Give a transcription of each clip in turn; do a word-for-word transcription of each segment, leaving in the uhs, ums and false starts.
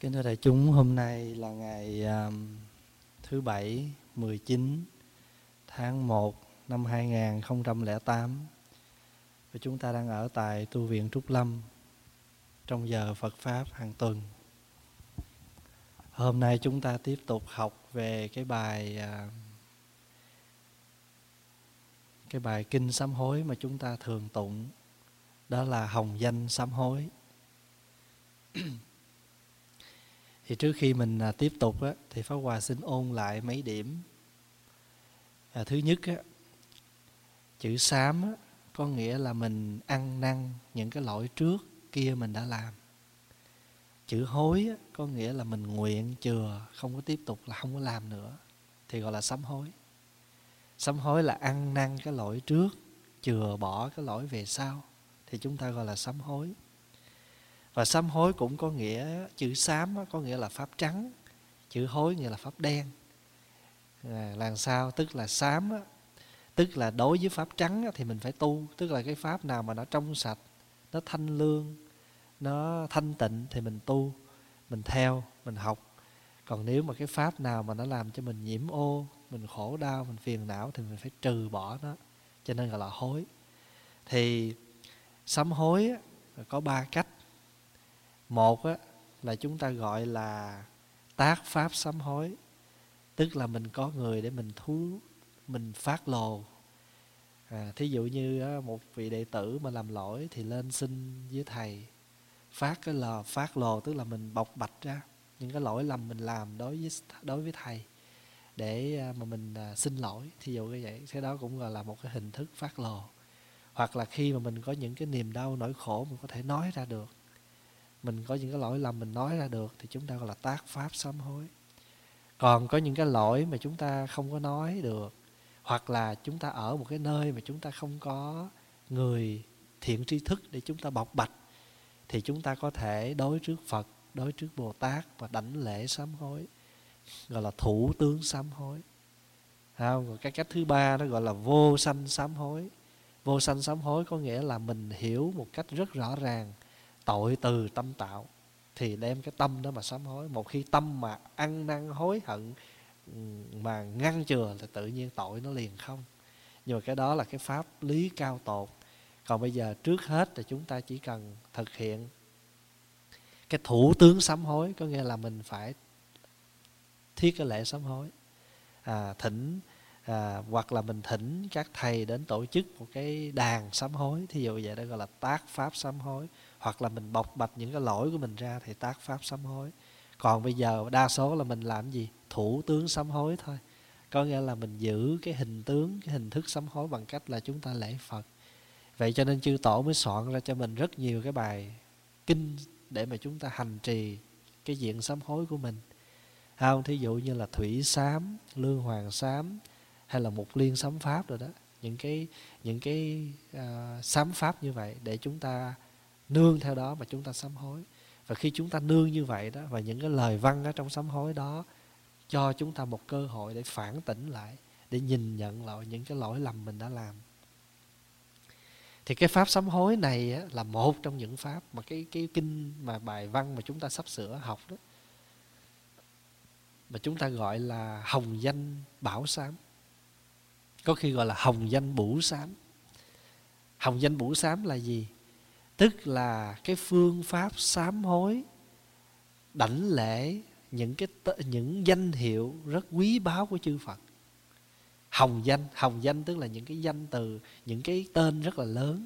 Kính thưa đại chúng, hôm nay là ngày um, thứ Bảy, mười chín tháng một năm hai nghìn không trăm lẻ tám. Và chúng ta đang ở tại tu viện Trúc Lâm trong giờ Phật Pháp hàng tuần. Hôm nay chúng ta tiếp tục học về cái bài uh, cái bài kinh sám hối mà chúng ta thường tụng, đó là hồng danh sám hối. Thì trước khi mình à, tiếp tục á, thì Pháp Hòa xin ôn lại mấy điểm. À, thứ nhất á, chữ sám á, có nghĩa là mình ăn năn những cái lỗi trước kia mình đã làm. Chữ hối á, có nghĩa là mình nguyện chừa, không có tiếp tục, là không có làm nữa, thì gọi là sám hối. Sám hối là ăn năn cái lỗi trước, chừa bỏ cái lỗi về sau, thì chúng ta gọi là sám hối. Và sám hối cũng có nghĩa, chữ sám có nghĩa là pháp trắng, chữ hối nghĩa là pháp đen. À, làm sao? Tức là sám á, tức là đối với pháp trắng á, thì mình phải tu. Tức là cái pháp nào mà nó trong sạch, nó thanh lương, nó thanh tịnh thì mình tu, mình theo, mình học. Còn nếu mà cái pháp nào mà nó làm cho mình nhiễm ô, mình khổ đau, mình phiền não thì mình phải trừ bỏ nó, cho nên gọi là hối. Thì sám hối á, có ba cách. Một á, là chúng ta gọi là tác pháp sám hối, tức là mình có người để mình thú, mình phát lồ. À, thí dụ như á, một vị đệ tử mà làm lỗi thì lên xin với thầy, phát cái lò, phát lồ, tức là mình bộc bạch ra những cái lỗi lầm mình làm đối với đối với thầy, để mà mình à, xin lỗi. Thí dụ như vậy, cái đó cũng gọi là một cái hình thức phát lồ. Hoặc là khi mà mình có những cái niềm đau, nỗi khổ mình có thể nói ra được, mình có những cái lỗi lầm mình nói ra được, thì chúng ta gọi là tác pháp sám hối. Còn có những cái lỗi mà chúng ta không có nói được, hoặc là chúng ta ở một cái nơi mà chúng ta không có người thiện tri thức để chúng ta bộc bạch, thì chúng ta có thể đối trước Phật, đối trước Bồ Tát và đảnh lễ sám hối, gọi là thủ tướng sám hối. Còn cái cách thứ ba nó gọi là vô sanh sám hối. Vô sanh sám hối có nghĩa là mình hiểu một cách rất rõ ràng tội từ tâm tạo, thì đem cái tâm đó mà sám hối. Một khi tâm mà ăn năn hối hận mà ngăn chừa thì tự nhiên tội nó liền không. Nhưng mà cái đó là cái pháp lý cao tột. Còn bây giờ trước hết thì chúng ta chỉ cần thực hiện cái thủ tướng sám hối, có nghĩa là mình phải thiết cái lễ sám hối, à, thỉnh à, hoặc là mình thỉnh các thầy đến tổ chức một cái đàn sám hối, thí dụ vậy, đó gọi là tác pháp sám hối. Hoặc là mình bộc bạch những cái lỗi của mình ra thì tác pháp sám hối. Còn bây giờ đa số là mình làm gì? Thủ tướng sám hối thôi. Có nghĩa là mình giữ cái hình tướng, cái hình thức sám hối bằng cách là chúng ta lễ Phật. Vậy cho nên chư tổ mới soạn ra cho mình rất nhiều cái bài kinh để mà chúng ta hành trì cái diện sám hối của mình. Không, thí dụ như là thủy sám, lương hoàng sám, hay là mục liên sám pháp rồi đó. Những cái, những cái uh, sám pháp như vậy để chúng ta nương theo đó mà chúng ta sám hối. Và khi chúng ta nương như vậy đó, và những cái lời văn ở trong sám hối đó cho chúng ta một cơ hội để phản tỉnh lại, để nhìn nhận lại những cái lỗi lầm mình đã làm. Thì cái pháp sám hối này á, là một trong những pháp mà cái, cái kinh mà bài văn mà chúng ta sắp sửa học đó, mà chúng ta gọi là hồng danh bảo sám, có khi gọi là hồng danh bửu sám. Hồng danh bửu sám là gì? Tức là cái phương pháp sám hối, đảnh lễ những cái những danh hiệu rất quý báu của chư Phật. Hồng danh, hồng danh tức là những cái danh từ, những cái tên rất là lớn.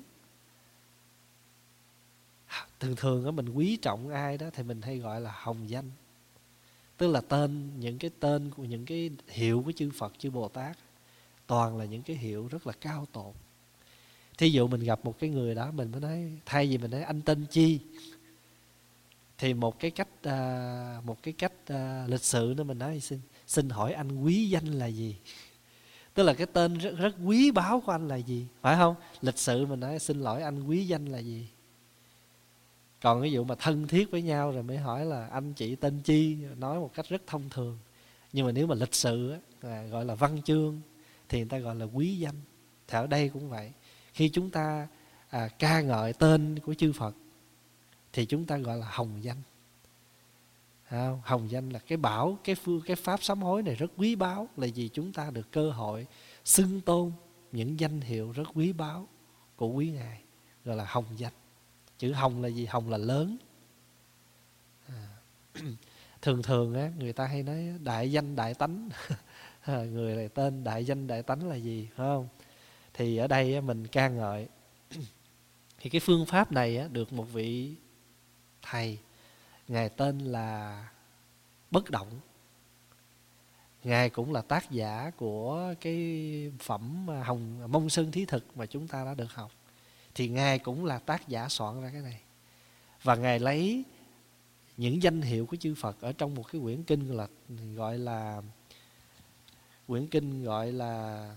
Thường thường á, mình quý trọng ai đó thì mình hay gọi là hồng danh, tức là tên, những cái tên của những cái hiệu của chư Phật, chư Bồ Tát, toàn là những cái hiệu rất là cao tột. Thí dụ mình gặp một cái người đó, mình mới nói, thay vì mình nói anh tên chi, thì một cái cách uh, một cái cách uh, lịch sự nữa mình nói xin xin hỏi anh quý danh là gì, tức là cái tên rất, rất quý báu của anh là gì, phải không? Lịch sự mình nói xin lỗi anh quý danh là gì. Còn ví dụ mà thân thiết với nhau rồi mới hỏi là anh chị tên chi, nói một cách rất thông thường. Nhưng mà nếu mà lịch sự á, gọi là văn chương, thì người ta gọi là quý danh. Thì ở đây cũng vậy, khi chúng ta à, ca ngợi tên của chư Phật thì chúng ta gọi là hồng danh. Không? Hồng danh là cái bảo, cái phương, cái pháp sám hối này rất quý báu, là vì chúng ta được cơ hội xưng tôn những danh hiệu rất quý báu của quý Ngài, gọi là hồng danh. Chữ hồng là gì? Hồng là lớn. À. Thường thường á, người ta hay nói đại danh đại tánh. Người này tên đại danh đại tánh là gì, phải không? Thì ở đây á, mình ca ngợi. Thì cái phương pháp này á, được một vị thầy, Ngài tên là Bất Động. Ngài cũng là tác giả của cái phẩm Hồng Mông Sơn Thí Thực mà chúng ta đã được học. Thì Ngài cũng là tác giả soạn ra cái này. Và Ngài lấy những danh hiệu của chư Phật ở trong một cái quyển kinh là gọi là quyển kinh gọi là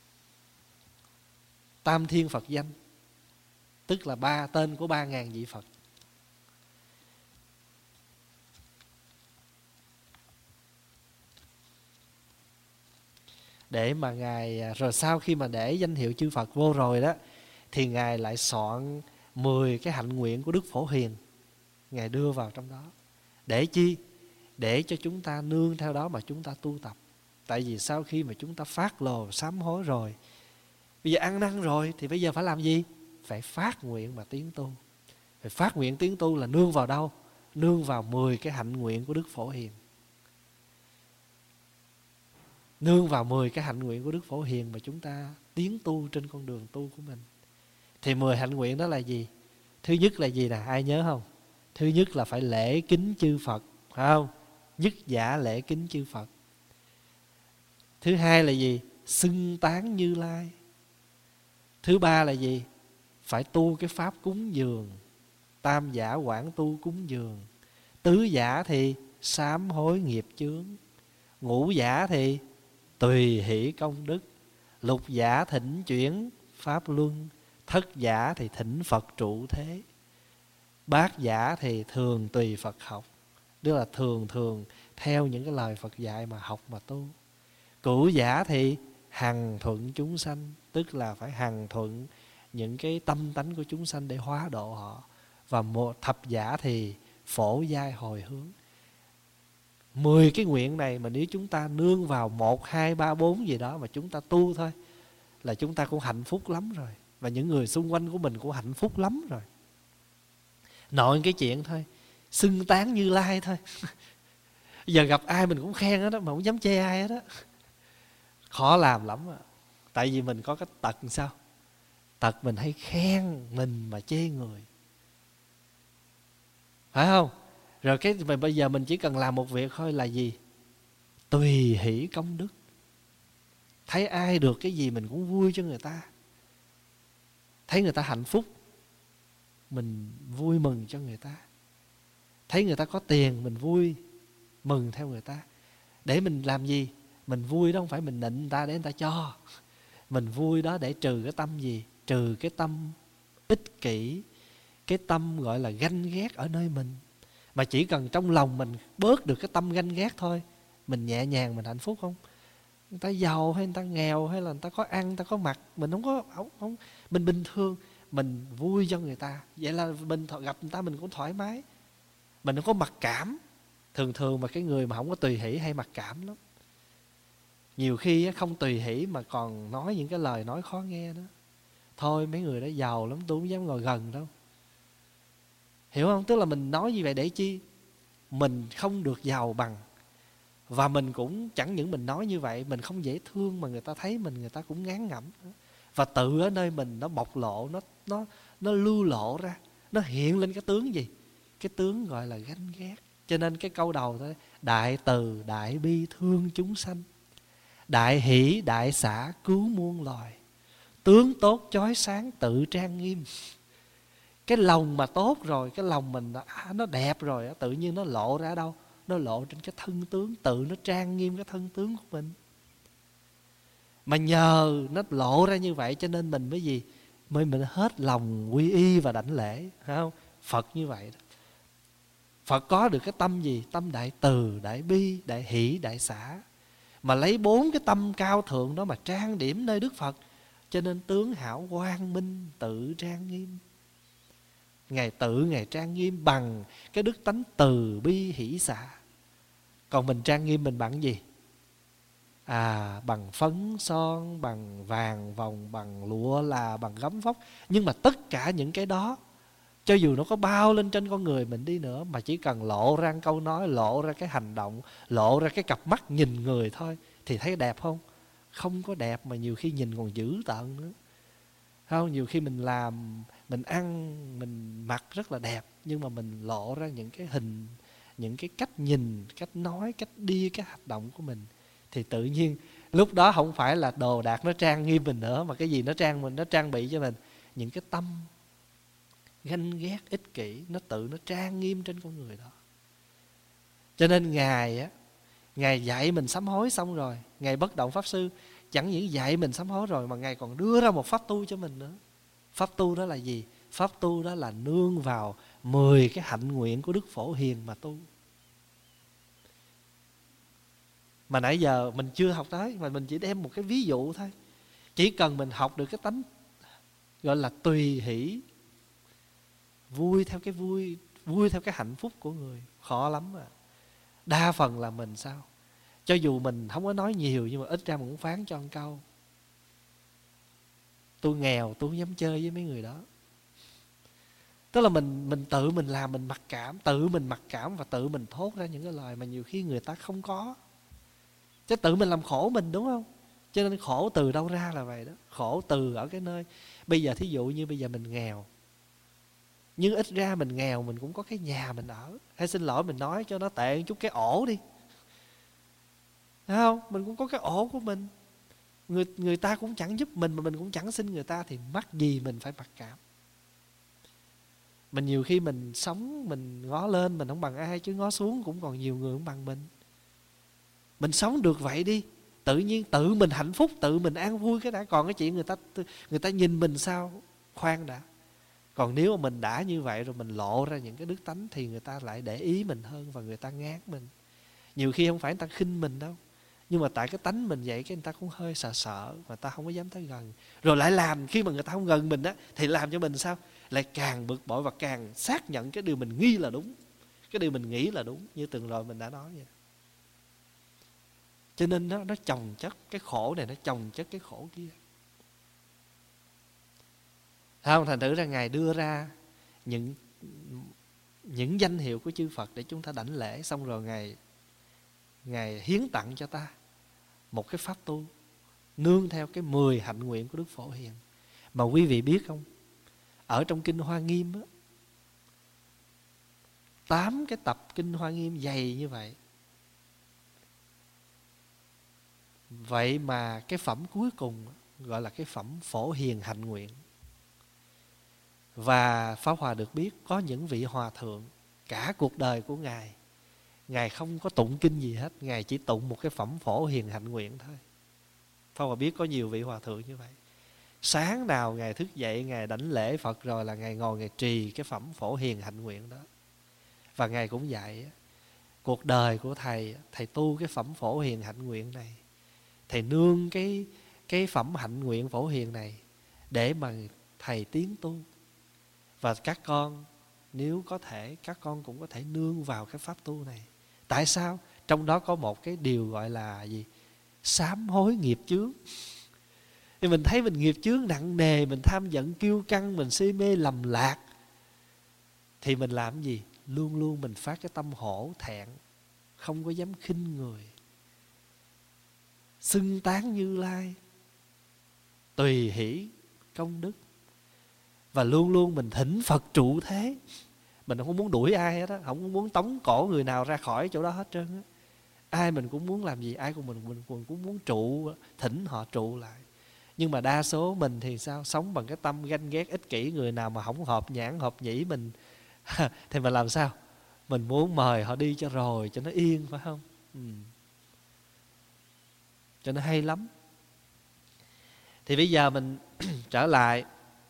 Tam Thiên Phật Danh, tức là ba tên của ba ngàn vị Phật. Để mà Ngài, rồi sau khi mà để danh hiệu chư Phật vô rồi đó, thì Ngài lại soạn mười cái hạnh nguyện của Đức Phổ Hiền, Ngài đưa vào trong đó. Để chi? Để cho chúng ta nương theo đó mà chúng ta tu tập. Tại vì sau khi mà chúng ta phát lồ sám hối rồi, bây giờ ăn năn rồi, thì bây giờ phải làm gì? Phải phát nguyện mà tiến tu. Phải phát nguyện tiến tu là nương vào đâu? Nương vào mười cái hạnh nguyện của Đức Phổ Hiền. Nương vào mười cái hạnh nguyện của Đức Phổ Hiền mà chúng ta tiến tu trên con đường tu của mình. Thì mười hạnh nguyện đó là gì? Thứ nhất là gì nè, ai nhớ không? Thứ nhất là phải lễ kính chư Phật, phải không? Nhất giả lễ kính chư Phật. Thứ hai là gì? Xưng tán Như Lai. Thứ ba là gì? Phải tu cái pháp cúng dường. Tam giả quảng tu cúng dường. Tứ giả thì sám hối nghiệp chướng. Ngũ giả thì tùy hỷ công đức. Lục giả thỉnh chuyển pháp luân. Thất giả thì thỉnh Phật trụ thế. Bát giả thì thường tùy Phật học, tức là thường thường theo những cái lời Phật dạy mà học mà tu. Cửu giả thì hằng thuận chúng sanh, tức là phải hằng thuận những cái tâm tánh của chúng sanh để hóa độ họ. Và một thập giả thì phổ giai hồi hướng. Mười cái nguyện này mà nếu chúng ta nương vào một, hai, ba, bốn gì đó mà chúng ta tu thôi, là chúng ta cũng hạnh phúc lắm rồi. Và những người xung quanh của mình cũng hạnh phúc lắm rồi. Nội cái chuyện thôi, xưng tán Như Lai thôi. Giờ gặp ai mình cũng khen hết đó, mà không dám chê ai hết đó. Khó làm lắm à. Tại vì mình có cái tật sao? Tật mình hay khen mình mà chê người, phải không? Rồi cái bây giờ mình chỉ cần làm một việc thôi là gì? Tùy hỷ công đức. Thấy ai được cái gì mình cũng vui cho người ta. Thấy người ta hạnh phúc, mình vui mừng cho người ta. Thấy người ta có tiền, mình vui mừng theo người ta. Để mình làm gì? Mình vui đó không phải mình nịnh người ta để người ta cho. Mình vui đó để trừ cái tâm gì? Trừ cái tâm ích kỷ, cái tâm gọi là ganh ghét ở nơi mình. Mà chỉ cần trong lòng mình bớt được cái tâm ganh ghét thôi, mình nhẹ nhàng, mình hạnh phúc không? Người ta giàu hay người ta nghèo, hay là người ta có ăn, người ta có mặc, mình không có không, không mình bình thường, mình vui cho người ta. Vậy là mình gặp người ta mình cũng thoải mái. Mình không có mặc cảm. Thường thường mà cái người mà không có tùy hỷ hay mặc cảm lắm. Nhiều khi không tùy hỷ mà còn nói những cái lời nói khó nghe đó. Thôi mấy người đó giàu lắm, tôi không dám ngồi gần đâu. Hiểu không? Tức là mình nói như vậy để chi? Mình không được giàu bằng. Và mình cũng chẳng những mình nói như vậy, mình không dễ thương mà người ta thấy mình, người ta cũng ngán ngẩm. Và tự ở nơi mình nó bộc lộ, nó, nó, nó lưu lộ ra, nó hiện lên cái tướng gì? Cái tướng gọi là ganh ghét. Cho nên cái câu đầu thôi, đại từ, đại bi thương chúng sanh, đại hỷ, đại xả cứu muôn loài, tướng tốt chói sáng tự trang nghiêm. Cái lòng mà tốt rồi, cái lòng mình à, nó đẹp rồi, tự nhiên nó lộ ra đâu? Nó lộ trên cái thân tướng, tự nó trang nghiêm cái thân tướng của mình. Mà nhờ nó lộ ra như vậy cho nên mình mới gì? Mới mình hết lòng quy y và đảnh lễ, phải không? Phật như vậy đó. Phật có được cái tâm gì? Tâm đại từ, đại bi, đại hỷ, đại xả. Mà lấy bốn cái tâm cao thượng đó mà trang điểm nơi Đức Phật. Cho nên tướng hảo quang minh tự trang nghiêm. Ngài tự Ngài trang nghiêm bằng cái đức tánh từ bi hỷ xả. Còn mình trang nghiêm mình bằng gì? À, bằng phấn son, bằng vàng vòng, bằng lụa là, bằng gấm vóc. Nhưng mà tất cả những cái đó, cho dù nó có bao lên trên con người mình đi nữa, mà chỉ cần lộ ra câu nói, lộ ra cái hành động, lộ ra cái cặp mắt nhìn người thôi, thì thấy đẹp không? Không có đẹp, mà nhiều khi nhìn còn dữ tợn nữa. Không, nhiều khi mình làm, mình ăn, mình mặc rất là đẹp, nhưng mà mình lộ ra những cái hình, những cái cách nhìn, cách nói, cách đi, cái hoạt động của mình, thì tự nhiên lúc đó không phải là đồ đạc nó trang nghiêm mình nữa, mà cái gì nó trang mình, nó trang bị cho mình? Những cái tâm ganh ghét, ích kỷ, nó tự nó trang nghiêm trên con người đó. Cho nên Ngài á, Ngài dạy mình sám hối xong rồi, Ngài Bất Động Pháp Sư chẳng những dạy mình sám hối rồi, mà Ngài còn đưa ra một pháp tu cho mình nữa. Pháp tu đó là gì? Pháp tu đó là nương vào mười cái hạnh nguyện của Đức Phổ Hiền mà tu. Mà nãy giờ mình chưa học tới, mà mình chỉ đem một cái ví dụ thôi. Chỉ cần mình học được cái tánh gọi là tùy hỷ, vui theo cái vui, vui theo cái hạnh phúc của người, khó lắm à. Đa phần là mình sao? Cho dù mình không có nói nhiều, nhưng mà ít ra mình cũng phán cho một câu: tôi nghèo, tôi không dám chơi với mấy người đó. Tức là mình mình tự mình làm, mình mặc cảm, tự mình mặc cảm và tự mình thốt ra những cái lời mà nhiều khi người ta không có. Chứ tự mình làm khổ mình, đúng không? Cho nên khổ từ đâu ra là vậy đó. Khổ từ ở cái nơi, bây giờ thí dụ như bây giờ mình nghèo, nhưng ít ra mình nghèo mình cũng có cái nhà mình ở. Hay xin lỗi mình nói cho nó tệ một chút, cái ổ đi, thấy không? Mình cũng có cái ổ của mình. Người, người ta cũng chẳng giúp mình, mà mình cũng chẳng xin người ta, thì mắc gì mình phải mặc cảm. Mình nhiều khi mình sống, mình ngó lên mình không bằng ai, chứ ngó xuống cũng còn nhiều người không bằng mình. Mình sống được vậy đi, tự nhiên tự mình hạnh phúc, tự mình an vui cái đã. Còn cái chuyện người ta người ta nhìn mình sao, khoan đã. Còn nếu mà mình đã như vậy rồi, mình lộ ra những cái đức tánh, thì người ta lại để ý mình hơn, và người ta ngán mình. Nhiều khi không phải người ta khinh mình đâu, nhưng mà tại cái tánh mình vậy, cái người ta cũng hơi sợ sợ, người ta không có dám tới gần. Rồi lại làm, khi mà người ta không gần mình á, thì làm cho mình sao? Lại càng bực bội và càng xác nhận cái điều mình nghi là đúng, cái điều mình nghĩ là đúng, như từng rồi mình đã nói vậy. Cho nên nó, nó chồng chất, cái khổ này nó chồng chất cái khổ kia. Không, thành thử ra Ngài đưa ra những, những danh hiệu của chư Phật để chúng ta đảnh lễ. Xong rồi Ngài, Ngài hiến tặng cho ta một cái pháp tu nương theo cái mười hạnh nguyện của Đức Phổ Hiền. Mà quý vị biết không, ở trong Kinh Hoa Nghiêm á, tám cái tập Kinh Hoa Nghiêm dày như vậy, vậy mà cái phẩm cuối cùng gọi là cái phẩm Phổ Hiền hạnh nguyện. Và Pháp Hòa được biết có những vị hòa thượng cả cuộc đời của Ngài, Ngài không có tụng kinh gì hết, Ngài chỉ tụng một cái phẩm Phổ Hiền hạnh nguyện thôi. Pháp Hòa biết có nhiều vị hòa thượng như vậy. Sáng nào Ngài thức dậy, Ngài đảnh lễ Phật rồi là Ngài ngồi Ngài trì cái phẩm Phổ Hiền hạnh nguyện đó. Và Ngài cũng dạy cuộc đời của Thầy, Thầy tu cái phẩm Phổ Hiền hạnh nguyện này, Thầy nương cái, cái phẩm hạnh nguyện Phổ Hiền này để mà Thầy tiến tu. Và các con, nếu có thể, các con cũng có thể nương vào cái pháp tu này. Tại sao? Trong đó có một cái điều gọi là gì? Sám hối nghiệp chướng. Thì mình thấy mình nghiệp chướng nặng nề, mình tham giận kiêu căng, mình si mê lầm lạc, thì mình làm gì? Luôn luôn mình phát cái tâm hổ thẹn, không có dám khinh người, xưng tán Như Lai, tùy hỷ công đức. Và luôn luôn mình thỉnh Phật trụ thế. Mình không muốn đuổi ai hết á, không muốn tống cổ người nào ra khỏi chỗ đó hết trơn á. Ai mình cũng muốn làm gì? Ai của mình mình cũng muốn trụ, thỉnh họ trụ lại. Nhưng mà đa số mình thì sao? Sống bằng cái tâm ganh ghét ích kỷ. Người nào mà không hợp nhãn hợp nhĩ mình thì mình làm sao? Mình muốn mời họ đi cho rồi, cho nó yên, phải không? Ừ. Cho nó hay lắm. Thì bây giờ mình trở lại.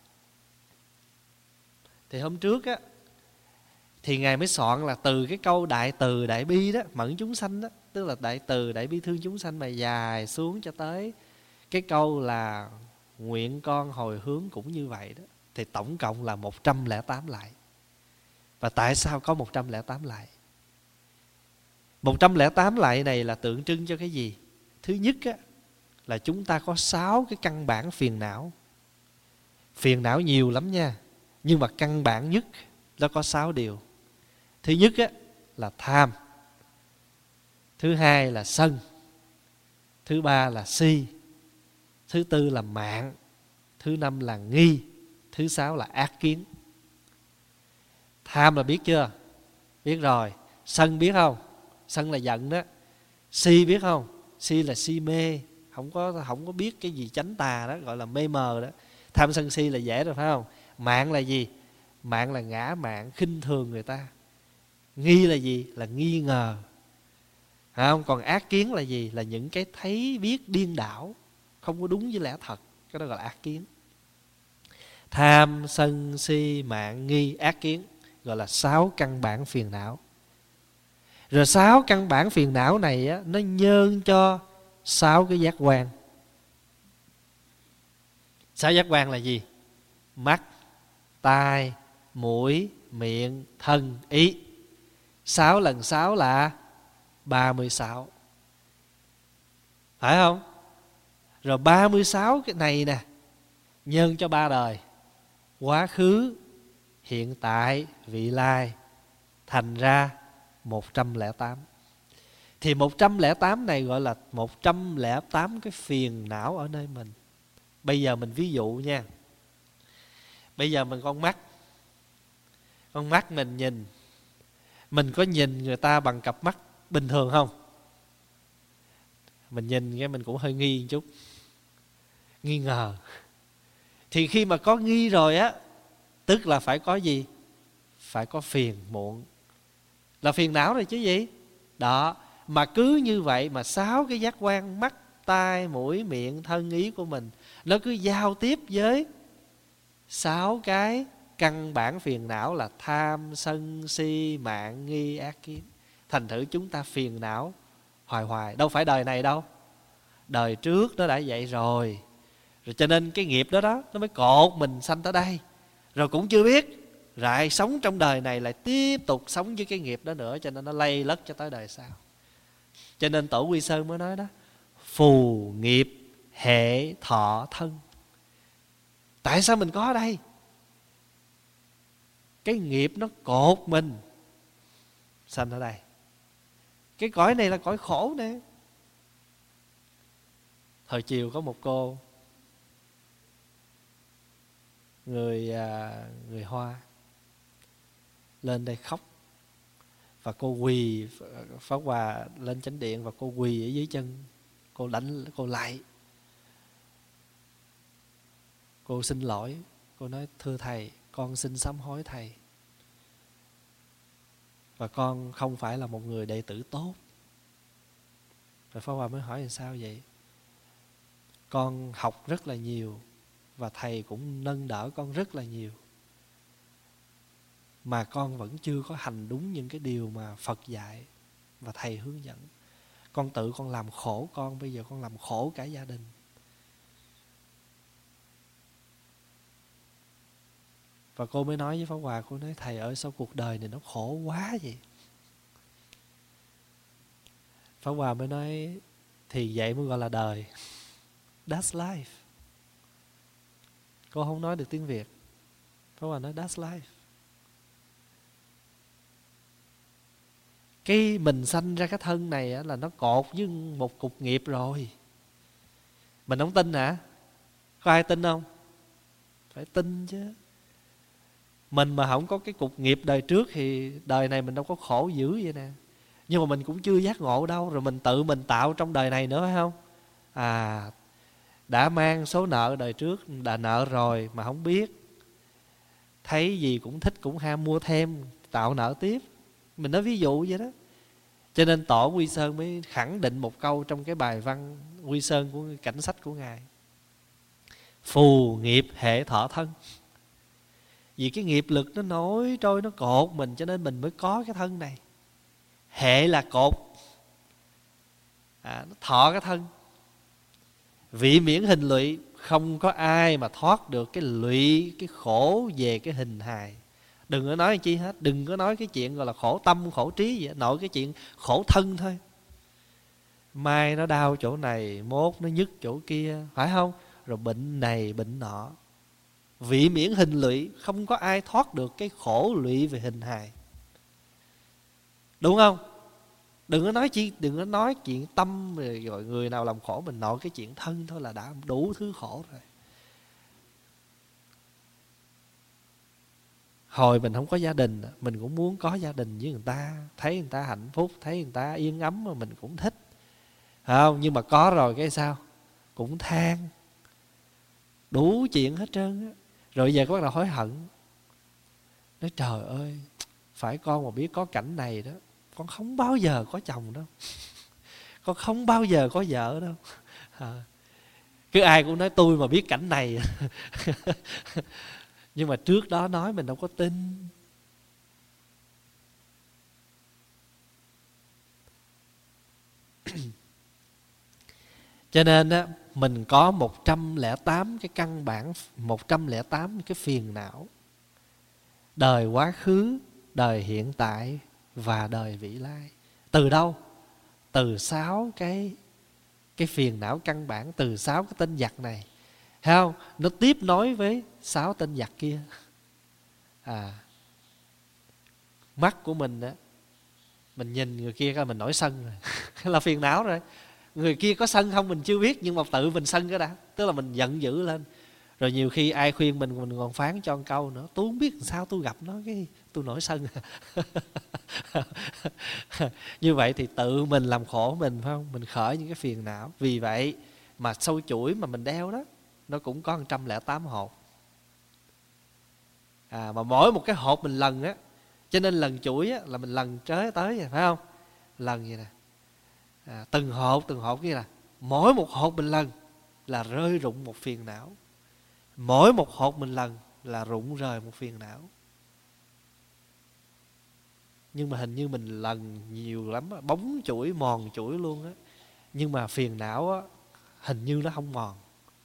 Thì hôm trước á, thì Ngài mới soạn là từ cái câu đại từ đại bi đó, mẫn chúng sanh đó, tức là đại từ đại bi thương chúng sanh, mà dài xuống cho tới cái câu là nguyện con hồi hướng cũng như vậy đó. Thì tổng cộng là một trăm lẻ tám lại. Và tại sao có một trăm lẻ tám lại? một trăm lẻ tám lại này là tượng trưng cho cái gì? Thứ nhất á, là chúng ta có sáu cái căn bản phiền não. Phiền não nhiều lắm nha, nhưng mà căn bản nhất nó có sáu điều. Thứ nhất á, là tham. Thứ hai là sân. Thứ ba là si. Thứ tư là mạn. Thứ năm là nghi. Thứ sáu là ác kiến. Tham là biết chưa? Biết rồi. Sân biết không? Sân là giận đó. Si biết không? Si là si mê, không có không có biết cái gì chánh tà đó, gọi là mê mờ đó. Tham sân si là dễ rồi phải không? Mạn là gì? Mạn là ngã mạn, khinh thường người ta. Nghi là gì? Là nghi ngờ. Phải không? Còn ác kiến là gì? Là những cái thấy biết điên đảo, không có đúng với lẽ thật. Cái đó gọi là ác kiến. Tham, sân, si, mạn, nghi, ác kiến gọi là sáu căn bản phiền não. Rồi sáu căn bản phiền não này á, nó nhơn cho sáu cái giác quan. Sáu giác quan là gì? Mắt, tai, mũi, miệng, thân, ý. Sáu lần sáu là ba mươi sáu. Phải không? Rồi ba mươi sáu cái này nè, nhân cho ba đời. Quá khứ, hiện tại, vị lai. Thành ra một trăm lẻ tám. Thì một trăm lẻ tám này gọi là một trăm lẻ tám cái phiền não ở nơi mình. Bây giờ mình ví dụ nha. Bây giờ mình con mắt. Con mắt mình nhìn, mình có nhìn người ta bằng cặp mắt bình thường không? Mình nhìn cái mình cũng hơi nghi một chút, nghi ngờ. Thì khi mà có nghi rồi á, tức là phải có gì? Phải có phiền muộn. Là phiền não rồi chứ gì? Đó. Mà cứ như vậy mà sáu cái giác quan mắt, tai, mũi, miệng, thân, ý của mình, nó cứ giao tiếp với sáu cái căn bản phiền não là tham, sân, si, mạn, nghi, ác kiến. Thành thử chúng ta phiền não hoài hoài. Đâu phải đời này đâu, đời trước nó đã vậy rồi. Rồi cho nên cái nghiệp đó đó, nó mới cột mình sanh tới đây. Rồi cũng chưa biết, lại sống trong đời này lại tiếp tục sống với cái nghiệp đó nữa. Cho nên nó lây lất cho tới đời sau. Cho nên Tổ Quy Sơn mới nói đó, phù nghiệp hệ thọ thân. Tại sao mình có ở đây? Cái nghiệp nó cột mình sanh ở đây. Cái cõi này là cõi khổ nè. Hồi chiều có một cô Người người Hoa lên đây khóc. Và cô quỳ, Pháp Hòa lên chánh điện và cô quỳ ở dưới chân. Cô đánh, cô lạy. Cô xin lỗi. Cô nói thưa thầy, con xin sám hối thầy. Và con không phải là một người đệ tử tốt. Rồi Pháp Hòa mới hỏi là sao vậy? Con học rất là nhiều và thầy cũng nâng đỡ con rất là nhiều, mà con vẫn chưa có hành đúng những cái điều mà Phật dạy và thầy hướng dẫn. Con tự con làm khổ con, bây giờ con làm khổ cả gia đình. Và cô mới nói với Pháp Hòa, cô nói thầy ơi, sao cuộc đời này nó khổ quá vậy? Pháp Hòa mới nói thì vậy mới gọi là đời. That's life. Cô không nói được tiếng Việt. Pháp Hòa nói that's life. Cái mình sanh ra cái thân này là nó cột với một cục nghiệp rồi. Mình không tin hả? Có ai tin không? Phải tin chứ. Mình mà không có cái cục nghiệp đời trước thì đời này mình đâu có khổ dữ vậy nè. Nhưng mà mình cũng chưa giác ngộ đâu. Rồi mình tự mình tạo trong đời này nữa phải không? À, đã mang số nợ đời trước, đã nợ rồi mà không biết. Thấy gì cũng thích, cũng ham mua thêm, tạo nợ tiếp. Mình nói ví dụ vậy đó. Cho nên Tổ Quy Sơn mới khẳng định một câu trong cái bài văn Quy Sơn của cảnh sách của Ngài: phù nghiệp hệ thọ thân. Vì cái nghiệp lực nó nổi trôi, nó cột mình, cho nên mình mới có cái thân này. Hệ là cột, à, nó thọ cái thân. Vị miễn hình lụy, không có ai mà thoát được cái lụy, cái khổ về cái hình hài. Đừng có nói chi hết. Đừng có nói cái chuyện gọi là khổ tâm, khổ trí gì hết. Nội cái chuyện khổ thân thôi. Mai nó đau chỗ này, mốt nó nhức chỗ kia, phải không? Rồi bệnh này, bệnh nọ. Vị miễn hình lụy. Không có ai thoát được cái khổ lụy về hình hài. Đúng không? Đừng có nói chi, đừng có nói chuyện tâm rồi, rồi người nào làm khổ mình, nội cái chuyện thân thôi là đã đủ thứ khổ rồi. Hồi mình không có gia đình, mình cũng muốn có gia đình với người ta, thấy người ta hạnh phúc, thấy người ta yên ấm mà mình cũng thích, không? Nhưng mà có rồi cái sao? Cũng than, đủ chuyện hết trơn á. Rồi giờ có bắt đầu hối hận, nói trời ơi, phải con mà biết có cảnh này đó, con không bao giờ có chồng đâu, con không bao giờ có vợ đâu. À, cứ ai cũng nói tôi mà biết cảnh này. Nhưng mà trước đó nói mình đâu có tin. Cho nên á, mình có một trăm lẻ tám cái căn bản, một trăm lẻ tám cái phiền não. Đời quá khứ, đời hiện tại và đời vị lai. Từ đâu? Từ sáu cái cái phiền não căn bản, từ sáu cái tên giặc này. Thấy không? Nó tiếp nối với sáu tên giặc kia. À, mắt của mình á, mình nhìn người kia coi mình nổi sân rồi. Là phiền não rồi. Người kia có sân không mình chưa biết, nhưng mà tự mình sân cái đã. Tức là mình giận dữ lên. Rồi nhiều khi ai khuyên mình, mình còn phán cho một câu nữa. Tôi không biết làm sao tôi gặp nó, cái tôi nổi sân. Như vậy thì tự mình làm khổ mình, phải không? Mình khởi những cái phiền não. Vì vậy mà sâu chuỗi mà mình đeo đó, nó cũng có một trăm lẻ tám hột. À, mà mỗi một cái hột mình lần á, cho nên lần chuỗi á, là mình lần tới tới vậy, phải không? Lần vậy nè. À, từng hột từng hột kia là mỗi một hột mình lần là rơi rụng một phiền não. Mỗi một hột mình lần là rụng rời một phiền não. Nhưng mà hình như mình lần nhiều lắm, bóng chuỗi, mòn chuỗi luôn á. Nhưng mà phiền não á, hình như nó không mòn,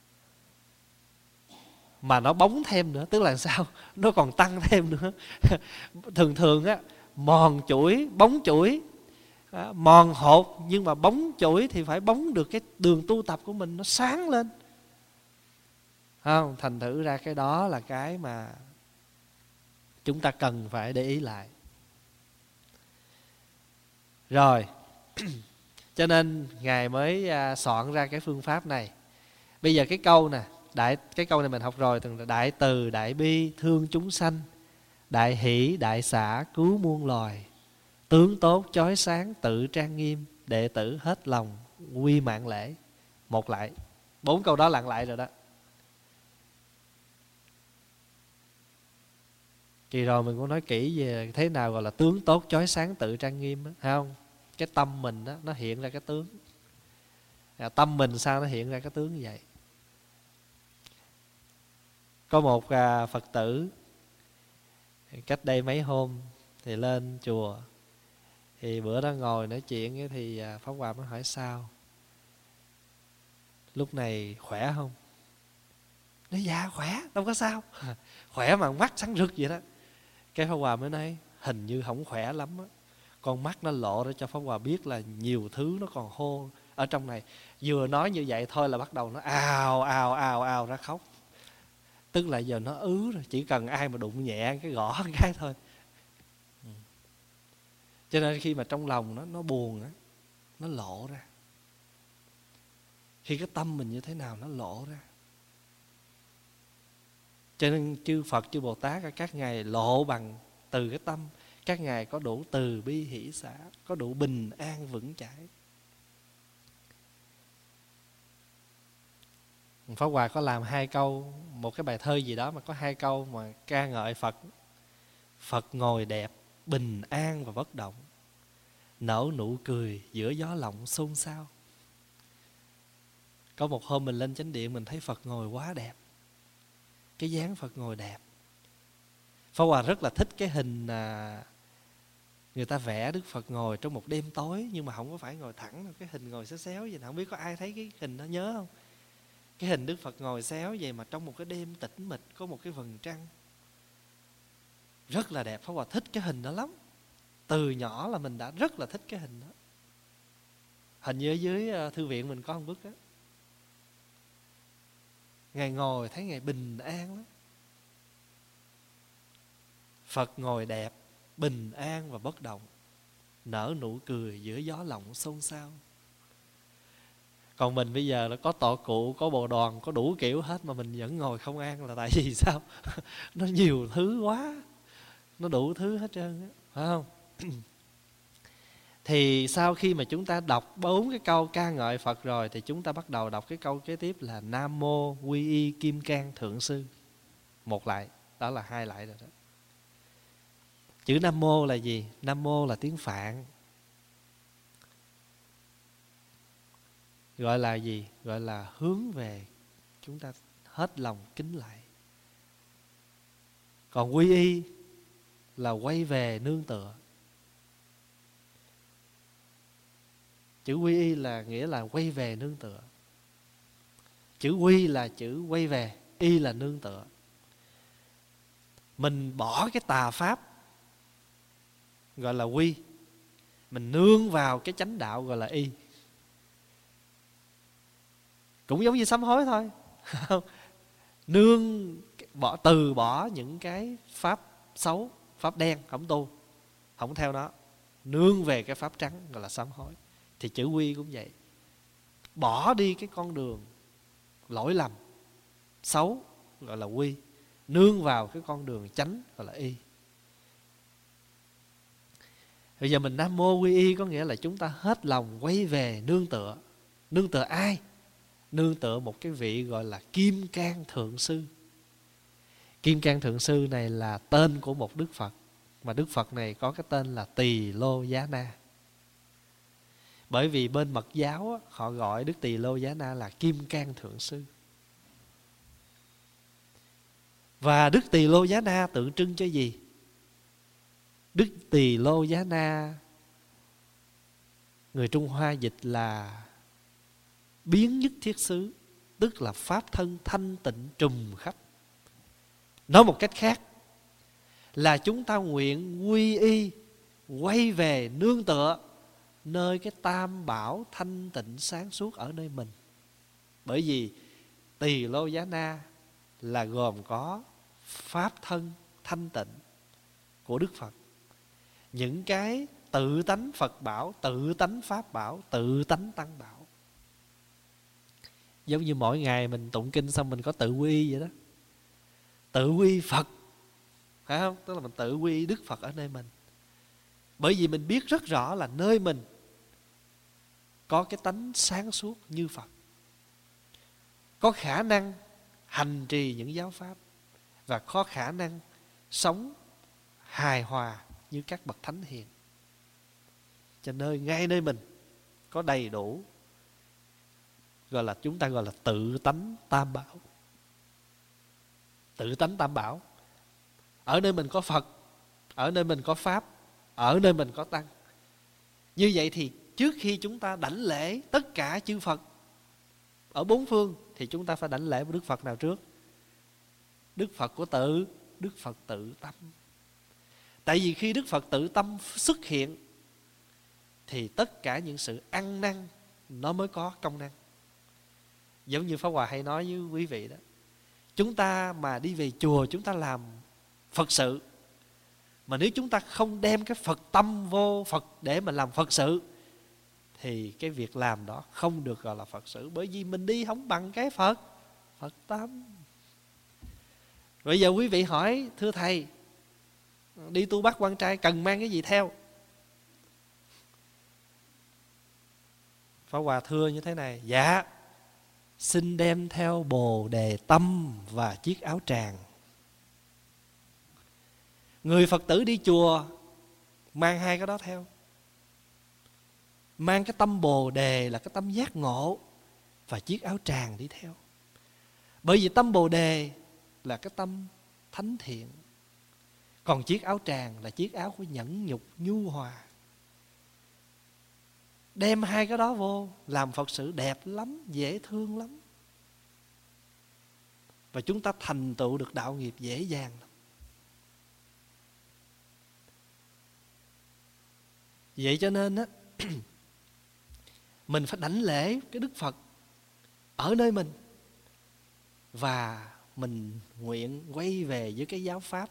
mà nó bóng thêm nữa. Tức là sao? Nó còn tăng thêm nữa. Thường thường á, mòn chuỗi, bóng chuỗi, à, mòn hột, nhưng mà bóng chuỗi thì phải bóng được cái đường tu tập của mình nó sáng lên, không? Thành thử ra cái đó là cái mà chúng ta cần phải để ý lại. Rồi. Cho nên Ngài mới soạn ra cái phương pháp này. Bây giờ cái câu nè, đại, cái câu này mình học rồi, từng là đại từ, đại bi, thương chúng sanh, đại hỷ, đại xả, cứu muôn loài, tướng tốt, chói sáng, tự trang nghiêm, đệ tử hết lòng, quy mạng lễ. Một lại, bốn câu đó lặng lại rồi đó. Kỳ rồi mình cũng nói kỹ về thế nào gọi là tướng tốt, chói sáng, tự trang nghiêm đó, thấy không? Cái tâm mình đó, nó hiện ra cái tướng. À, tâm mình sao nó hiện ra cái tướng như vậy? Có một à, Phật tử cách đây mấy hôm thì lên chùa, thì bữa đó ngồi nói chuyện thì Pháp Hòa mới hỏi sao, lúc này khỏe không? Nói dạ khỏe, đâu có sao. Khỏe mà mắt sáng rực vậy đó. Cái Pháp Hòa mới nói hình như không khỏe lắm á. Con mắt nó lộ ra cho Pháp Hòa biết là nhiều thứ nó còn hô ở trong này. Vừa nói như vậy thôi là bắt đầu nó ào ào ào ào ra khóc. Tức là giờ nó ứ rồi, chỉ cần ai mà đụng nhẹ cái gõ cái thôi. Cho nên khi mà trong lòng nó nó buồn á, nó lộ ra. Khi cái tâm mình như thế nào nó lộ ra. Cho nên chư Phật, chư Bồ Tát các ngài lộ bằng từ cái tâm. Các ngài có đủ từ bi hỷ xả, có đủ bình an vững chãi. Pháp Hòa có làm hai câu, một cái bài thơ gì đó mà có hai câu mà ca ngợi Phật. Phật ngồi đẹp, bình an và bất động, nở nụ cười giữa gió lộng xôn xao. Có một hôm mình lên chánh điện, mình thấy Phật ngồi quá đẹp. Cái dáng Phật ngồi đẹp. Pháp Hòa rất là thích cái hình à, người ta vẽ Đức Phật ngồi trong một đêm tối, nhưng mà không có phải ngồi thẳng, cái hình ngồi xéo xéo vậy. Không biết có ai thấy cái hình đó nhớ không? Cái hình Đức Phật ngồi xéo vậy mà trong một cái đêm tĩnh mịch, có một cái vầng trăng. Rất là đẹp. Pháp Hòa thích cái hình đó lắm. Từ nhỏ là mình đã rất là thích cái hình đó. Hình như ở dưới thư viện mình có một bức đó. Ngài ngồi thấy Ngài bình an lắm. Phật ngồi đẹp, bình an và bất động, nở nụ cười giữa gió lộng xôn xao. Còn mình bây giờ là có tọa cụ, có bồ đoàn, có đủ kiểu hết mà mình vẫn ngồi không an là tại vì sao? Nó nhiều thứ quá, nó đủ thứ hết trơn á, phải không? Thì sau khi mà chúng ta đọc bốn cái câu ca ngợi Phật rồi, thì chúng ta bắt đầu đọc cái câu kế tiếp là Nam Mô Quy Y Kim Cang Thượng Sư. Một lại, đó là hai lại rồi đó. Chữ Nam Mô là gì? Nam Mô là tiếng Phạn. Gọi là gì? Gọi là hướng về, chúng ta hết lòng kính lạy. Còn Quy Y là quay về nương tựa. Chữ Quy Y là nghĩa là quay về nương tựa. Chữ Quy là chữ quay về, Y là nương tựa. Mình bỏ cái tà pháp gọi là Quy, mình nương vào cái chánh đạo gọi là Y. Cũng giống như sám hối thôi. Nương bỏ, từ bỏ những cái pháp xấu, pháp đen, không tu, không theo nó, nương về cái pháp trắng gọi là sám hối. Thì chữ Quy cũng vậy. Bỏ đi cái con đường lỗi lầm xấu gọi là Quy, nương vào cái con đường chánh gọi là Y. Bây giờ mình Nam Mô Quy Y có nghĩa là chúng ta hết lòng quay về nương tựa. Nương tựa ai? Nương tựa một cái vị gọi là Kim Cang Thượng Sư. Kim Cang Thượng Sư này là tên của một Đức Phật, mà Đức Phật này có cái tên là Tỳ Lô Giá Na. Bởi vì bên Mật giáo họ gọi Đức Tỳ Lô Giá Na là Kim Cang Thượng Sư. Và Đức Tỳ Lô Giá Na tượng trưng cho gì? Đức Tỳ Lô Giá Na, người Trung Hoa dịch là biến nhất thiết xứ, tức là pháp thân thanh tịnh trùm khắp. Nói một cách khác là chúng ta nguyện quy y, quay về nương tựa nơi cái tam bảo thanh tịnh sáng suốt ở nơi mình. Bởi vì Tỳ Lô Giá Na là gồm có pháp thân thanh tịnh của Đức Phật, những cái tự tánh Phật bảo, tự tánh Pháp bảo, tự tánh Tăng bảo. Giống như mỗi ngày mình tụng kinh xong mình có tự quy vậy đó. Tự quy Phật, phải không? Tức là mình tự quy Đức Phật ở nơi mình. Bởi vì mình biết rất rõ là nơi mình có cái tánh sáng suốt như Phật, có khả năng hành trì những giáo pháp, và có khả năng sống hài hòa như các bậc thánh hiền. Cho nên ngay nơi mình có đầy đủ, gọi là chúng ta gọi là tự tánh tam bảo. Tự tánh tam bảo. Ở nơi mình có Phật, ở nơi mình có Pháp, ở nơi mình có Tăng. Như vậy thì trước khi chúng ta đảnh lễ tất cả chư Phật ở bốn phương, thì chúng ta phải đảnh lễ với Đức Phật nào trước? Đức Phật của tự, Đức Phật tự tâm. Tại vì khi Đức Phật tự tâm xuất hiện thì tất cả những sự ăn năn nó mới có công năng. Giống như Pháp Hòa hay nói với quý vị đó, chúng ta mà đi về chùa chúng ta làm Phật sự, mà nếu chúng ta không đem cái Phật tâm vô Phật để mà làm Phật sự, thì cái việc làm đó không được gọi là Phật sự. Bởi vì mình đi không bằng cái Phật Phật tâm. Bây giờ quý vị hỏi, thưa thầy, đi tu bắt quan trai cần mang cái gì theo? Pháp Hòa thưa như thế này: dạ, xin đem theo Bồ Đề tâm và chiếc áo tràng. Người Phật tử đi chùa mang hai cái đó theo. Mang cái tâm Bồ Đề là cái tâm giác ngộ, và chiếc áo tràng đi theo. Bởi vì tâm Bồ Đề là cái tâm thánh thiện, còn chiếc áo tràng là chiếc áo của nhẫn nhục nhu hòa. Đem hai cái đó vô làm Phật sự đẹp lắm, dễ thương lắm, và chúng ta thành tựu được đạo nghiệp dễ dàng lắm. Vậy cho nên á, mình phải đảnh lễ cái Đức Phật ở nơi mình, và mình nguyện quay về với cái giáo pháp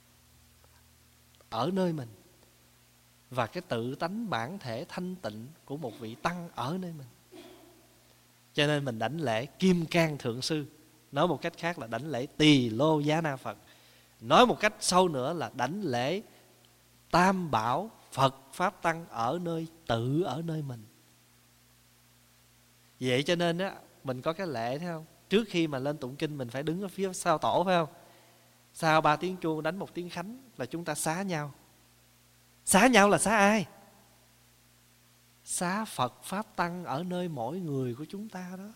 ở nơi mình, và cái tự tánh bản thể thanh tịnh của một vị tăng ở nơi mình. Cho nên mình đảnh lễ Kim Cang Thượng Sư, nói một cách khác là đảnh lễ Tỳ Lô Giá Na Phật, nói một cách sâu nữa là đảnh lễ Tam Bảo Phật Pháp Tăng ở nơi tự ở nơi mình. Vậy cho nên á, mình có cái lễ thấy không? Trước khi mà lên tụng kinh mình phải đứng ở phía sau tổ, phải không? Sau ba tiếng chuông đánh một tiếng khánh là chúng ta xá nhau. Xá nhau là xá ai? Xá Phật Pháp Tăng ở nơi mỗi người của chúng ta đó.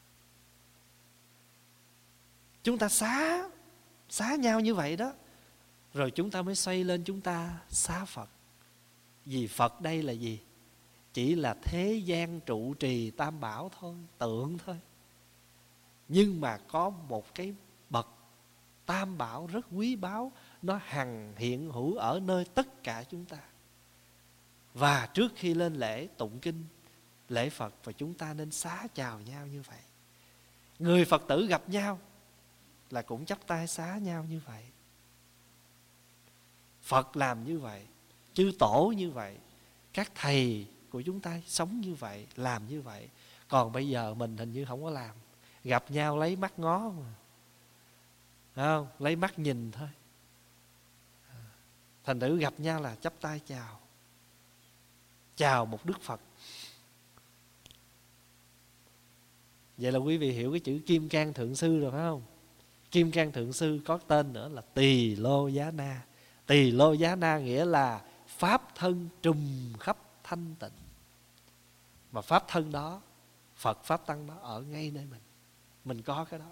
Chúng ta xá Xá nhau như vậy đó, rồi chúng ta mới xoay lên chúng ta xá Phật. Vì Phật đây là gì? Chỉ là thế gian trụ trì tam bảo thôi, tượng thôi. Nhưng mà có một cái bậc tam bảo rất quý báu, nó hằng hiện hữu ở nơi tất cả chúng ta. Và trước khi lên lễ tụng kinh, lễ Phật, và chúng ta nên xá chào nhau như vậy. Người Phật tử gặp nhau là cũng chắp tay xá nhau như vậy. Phật làm như vậy, chư tổ như vậy, các thầy của chúng ta sống như vậy, làm như vậy. Còn bây giờ mình hình như không có làm. Gặp nhau lấy mắt ngó mà, không? Lấy mắt nhìn thôi. Thành thử gặp nhau là chắp tay chào, chào một Đức Phật. Vậy là quý vị hiểu cái chữ Kim Cang Thượng Sư rồi phải không? Kim Cang Thượng Sư có tên nữa là Tỳ Lô Giá Na. Tỳ Lô Giá Na nghĩa là pháp thân trùm khắp thanh tịnh. Mà pháp thân đó, Phật Pháp Tăng đó ở ngay nơi mình. Mình có cái đó.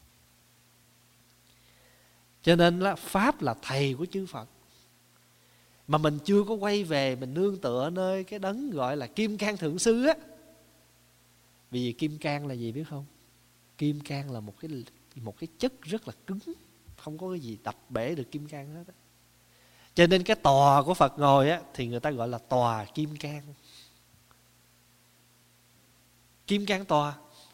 Cho nên là Pháp là thầy của chư Phật. Mà mình chưa có quay về, mình nương tựa nơi cái đấng gọi là Kim Cang Thượng Sư á. Vì Kim Cang là gì biết không? Kim Cang là một cái, một cái chất rất là cứng, không có cái gì đập bể được Kim Cang hết á. Cho nên cái tòa của Phật ngồi á thì người ta gọi là tòa Kim Cang. Kim Cang tòa.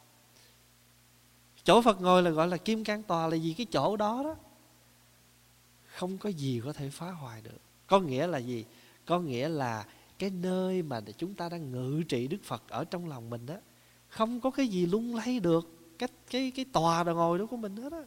Chỗ Phật ngồi là gọi là Kim Cang tòa, là vì cái chỗ đó đó không có gì có thể phá hoại được. Có nghĩa là gì? Có nghĩa là cái nơi mà chúng ta đang ngự trị Đức Phật ở trong lòng mình đó, không có cái gì lung lay được cái, cái, cái tòa đồ ngồi đó của mình hết á.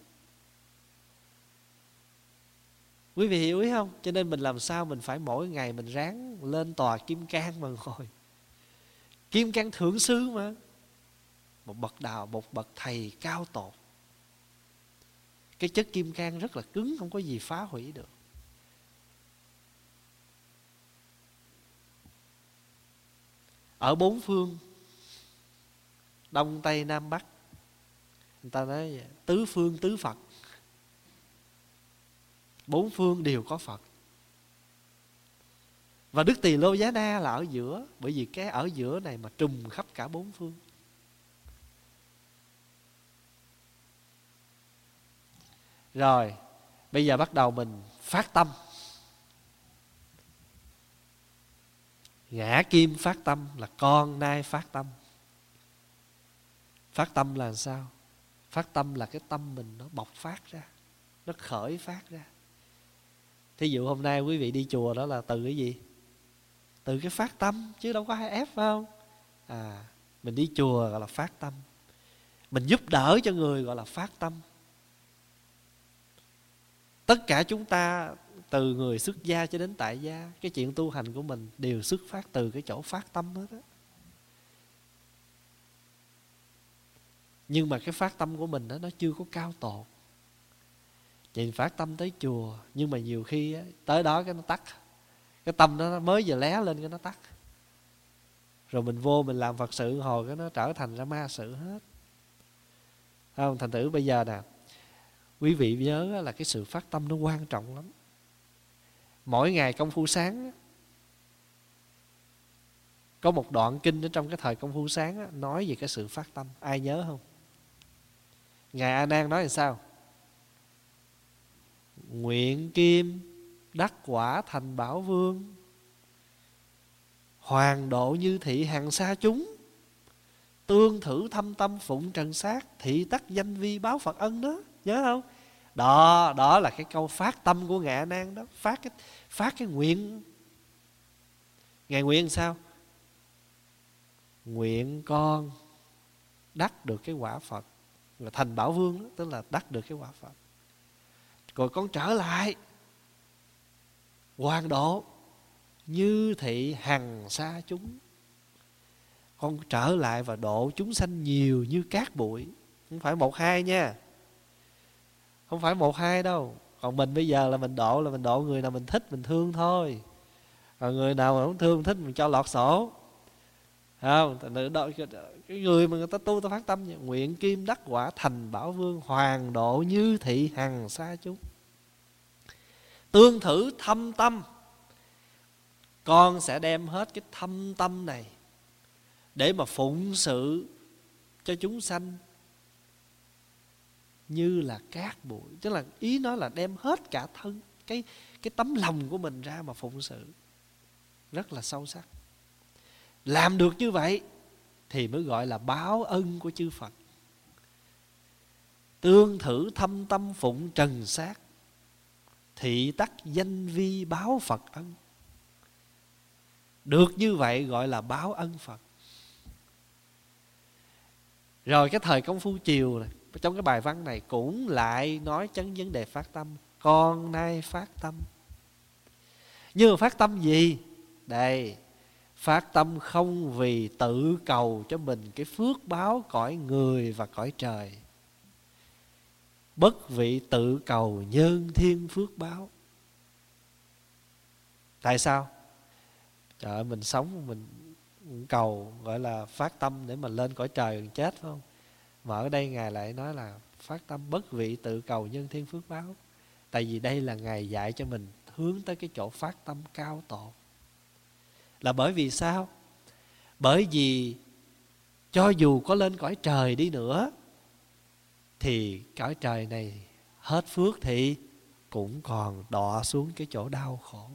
Quý vị hiểu ý không? Cho nên mình làm sao mình phải mỗi ngày mình ráng lên tòa Kim Cang mà ngồi. Kim Cang Thượng Sư mà, một bậc đạo, một bậc thầy cao tột. Cái chất Kim Cang rất là cứng, không có gì phá hủy được. Ở bốn phương, Đông Tây Nam Bắc, người ta nói vậy, tứ phương tứ Phật. Bốn phương đều có Phật. Và Đức Tỳ Lô Giá Na là ở giữa, bởi vì cái ở giữa này mà trùm khắp cả bốn phương. Rồi, bây giờ bắt đầu mình phát tâm. Ngã Kim phát tâm là con nay phát tâm. Phát tâm là sao? Phát tâm là cái tâm mình nó bộc phát ra, nó khởi phát ra. Thí dụ hôm nay quý vị đi chùa đó là từ cái gì? Từ cái phát tâm, chứ đâu có ai ép phải không? À, mình đi chùa gọi là phát tâm. Mình giúp đỡ cho người gọi là phát tâm. Tất cả chúng ta, từ người xuất gia cho đến tại gia, cái chuyện tu hành của mình đều xuất phát từ cái chỗ phát tâm hết á. Nhưng mà cái phát tâm của mình đó, nó chưa có cao tột. Vậy phát tâm tới chùa, nhưng mà nhiều khi á, tới đó cái nó tắt. Cái tâm đó nó mới vừa lé lên cái nó tắt. Rồi mình vô mình làm Phật sự hồi cái nó trở thành ra ma sự hết. Không, thành thử bây giờ nè, quý vị nhớ là cái sự phát tâm nó quan trọng lắm. Mỗi ngày công phu sáng, có một đoạn kinh ở trong cái thời công phu sáng nói về cái sự phát tâm. Ai nhớ không? Ngài A Nan nói là sao? Nguyện kim đắc quả thành bảo vương, Hoàng độ như thị hằng sa chúng, tương thử thâm tâm phụng trần sát, thị tắc danh vi báo Phật ân đó. Nhớ không? Đó, đó là cái câu phát tâm của Ngài A Nan đó. Phát cái, phát cái nguyện. Ngài nguyện sao? Nguyện con đắc được cái quả Phật, là thành Bảo Vương đó, tức là đắc được cái quả Phật. Rồi con trở lại hoàng độ như thị hằng sa chúng. Con trở lại và độ chúng sanh nhiều như cát bụi. Không phải một hai nha, không phải một hai đâu. Còn mình bây giờ là mình độ là mình độ người nào mình thích, mình thương thôi. Còn người nào mà không thương, mình thích, mình cho lọt sổ. Không, cái người mà người ta tu, ta phát tâm nguyện kim đắc quả thành Bảo Vương, hoàng độ như thị hằng sa chúng, tương thử thâm tâm. Con sẽ đem hết cái thâm tâm này để mà phụng sự cho chúng sanh như là cát bụi. Tức là ý nói là đem hết cả thân, cái, cái tấm lòng của mình ra mà phụng sự. Rất là sâu sắc. Làm được như vậy thì mới gọi là báo ân của chư Phật. Tương thử thâm tâm phụng trần sát, thị tắc danh vi báo Phật ân. Được như vậy gọi là báo ân Phật. Rồi cái thời Công Phu Chiều này, trong cái bài văn này cũng lại nói chấn vấn đề phát tâm. Con nay phát tâm. Nhưng mà phát tâm gì? Đây, phát tâm không vì tự cầu cho mình cái phước báo cõi người và cõi trời, bất vị tự cầu nhân thiên phước báo. Tại sao? Trời ơi, mình sống mình cầu gọi là phát tâm để mà lên cõi trời mình chết, phải không? Mà ở đây Ngài lại nói là phát tâm bất vị tự cầu nhân thiên phước báo. Tại vì đây là Ngài dạy cho mình hướng tới cái chỗ phát tâm cao tột. Là bởi vì sao? Bởi vì cho dù có lên cõi trời đi nữa thì cõi trời này hết phước thì cũng còn đọa xuống cái chỗ đau khổ.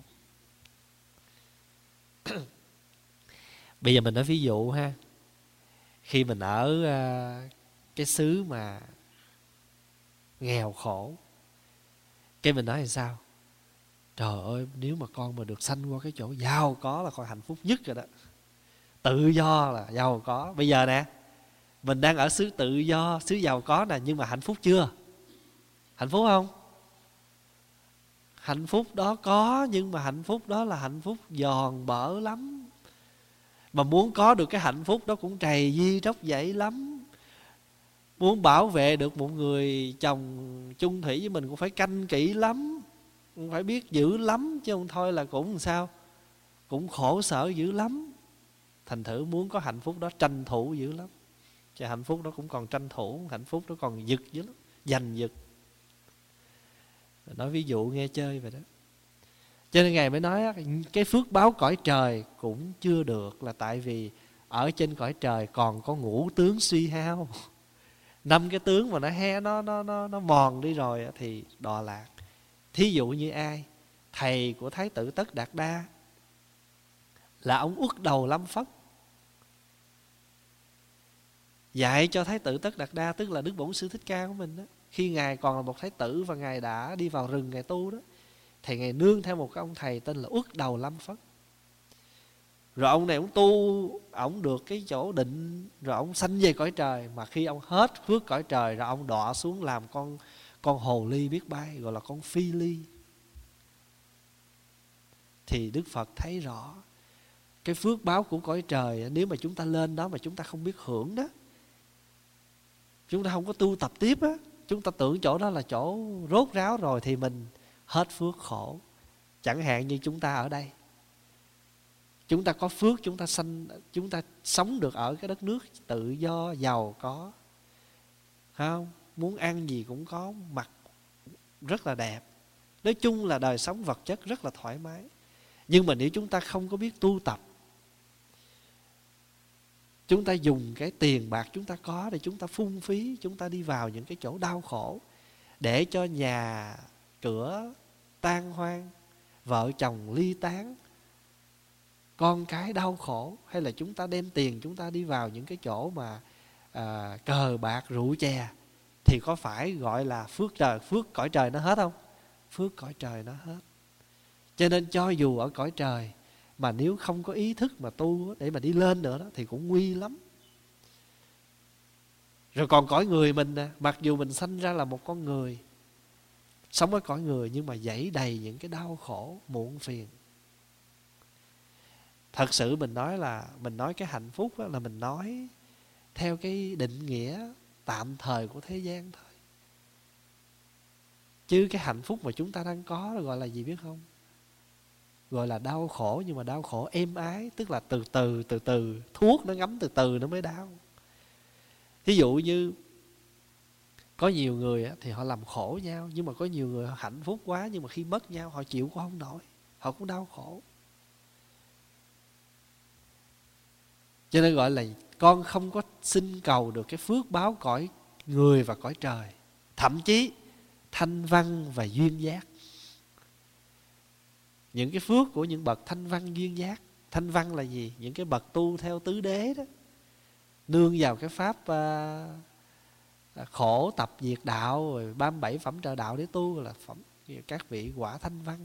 Bây giờ mình nói ví dụ ha. Khi mình ở uh, cái xứ mà nghèo khổ, cái mình nói là sao? Trời ơi, nếu mà con mà được sanh qua cái chỗ giàu có là con hạnh phúc nhất rồi đó. Tự do là giàu có. Bây giờ nè, mình đang ở xứ tự do, xứ giàu có nè, nhưng mà hạnh phúc chưa? Hạnh phúc không? Hạnh phúc đó có, nhưng mà hạnh phúc đó là hạnh phúc giòn bở lắm. Mà muốn có được cái hạnh phúc đó cũng trầy di tróc dãy lắm. Muốn bảo vệ được một người chồng chung thủy với mình cũng phải canh kỹ lắm, cũng phải biết giữ lắm, chứ không thôi là cũng sao, cũng khổ sở dữ lắm. Thành thử muốn có hạnh phúc đó tranh thủ dữ lắm. Chứ hạnh phúc đó cũng còn tranh thủ, hạnh phúc đó còn giật dữ lắm, giành giật. Nói ví dụ nghe chơi vậy đó. Cho nên Ngài mới nói cái phước báo cõi trời cũng chưa được, là tại vì ở trên cõi trời còn có ngũ tướng suy hao. Năm cái tướng mà nó he nó nó nó nó mòn đi rồi thì đọa lạc. Thí dụ như ai? Thầy của Thái tử Tất Đạt Đa là ông Uất Đầu Lâm Phất, dạy cho Thái tử Tất Đạt Đa, tức là Đức Bổn Sư Thích Ca của mình đó. Khi Ngài còn là một thái tử và Ngài đã đi vào rừng Ngài tu đó, thì Ngài nương theo một cái ông thầy tên là Uất Đầu Lâm Phất. Rồi ông này ông tu, ông được cái chỗ định, rồi ông sanh về cõi trời. Mà khi ông hết phước cõi trời rồi ông đọa xuống làm con con hồ ly biết bay, gọi là con phi ly. Thì Đức Phật thấy rõ cái phước báo của cõi trời, nếu mà chúng ta lên đó mà chúng ta không biết hưởng đó, chúng ta không có tu tập tiếp á, chúng ta tưởng chỗ đó là chỗ rốt ráo rồi thì mình hết phước khổ. Chẳng hạn như chúng ta ở đây, chúng ta có phước, chúng ta sanh, chúng ta sống được ở cái đất nước tự do, giàu có, không? Muốn ăn gì cũng có, mặc rất là đẹp. Nói chung là đời sống vật chất rất là thoải mái. Nhưng mà nếu chúng ta không có biết tu tập, chúng ta dùng cái tiền bạc chúng ta có để chúng ta phung phí, chúng ta đi vào những cái chỗ đau khổ, để cho nhà cửa tan hoang, vợ chồng ly tán, con cái đau khổ, hay là chúng ta đem tiền chúng ta đi vào những cái chỗ mà à, cờ bạc rượu chè, thì có phải gọi là phước trời, phước cõi trời nó hết không? Phước cõi trời nó hết. Cho nên cho dù ở cõi trời mà nếu không có ý thức mà tu để mà đi lên nữa đó, thì cũng nguy lắm. Rồi còn cõi người mình nè, mặc dù mình sanh ra là một con người, sống ở cõi người, nhưng mà dẫy đầy những cái đau khổ, muộn phiền. Thật sự mình nói là mình nói cái hạnh phúc là mình nói theo cái định nghĩa tạm thời của thế gian thôi. Chứ cái hạnh phúc mà chúng ta đang có gọi là gì biết không? Gọi là đau khổ, nhưng mà đau khổ êm ái, tức là từ từ từ từ, thuốc nó ngấm từ từ nó mới đau. Ví dụ như có nhiều người thì họ làm khổ nhau, nhưng mà có nhiều người họ hạnh phúc quá, nhưng mà khi mất nhau họ chịu cũng không nổi, họ cũng đau khổ. Cho nên gọi là con không có xin cầu được cái phước báo cõi người và cõi trời, thậm chí thanh văn và duyên giác. Những cái phước của những bậc thanh văn duyên giác. Thanh văn là gì? Những cái bậc tu theo tứ đế đó, nương vào cái pháp à, khổ tập diệt đạo, rồi ba mươi bảy phẩm trợ đạo để tu, là phẩm các vị quả thanh văn.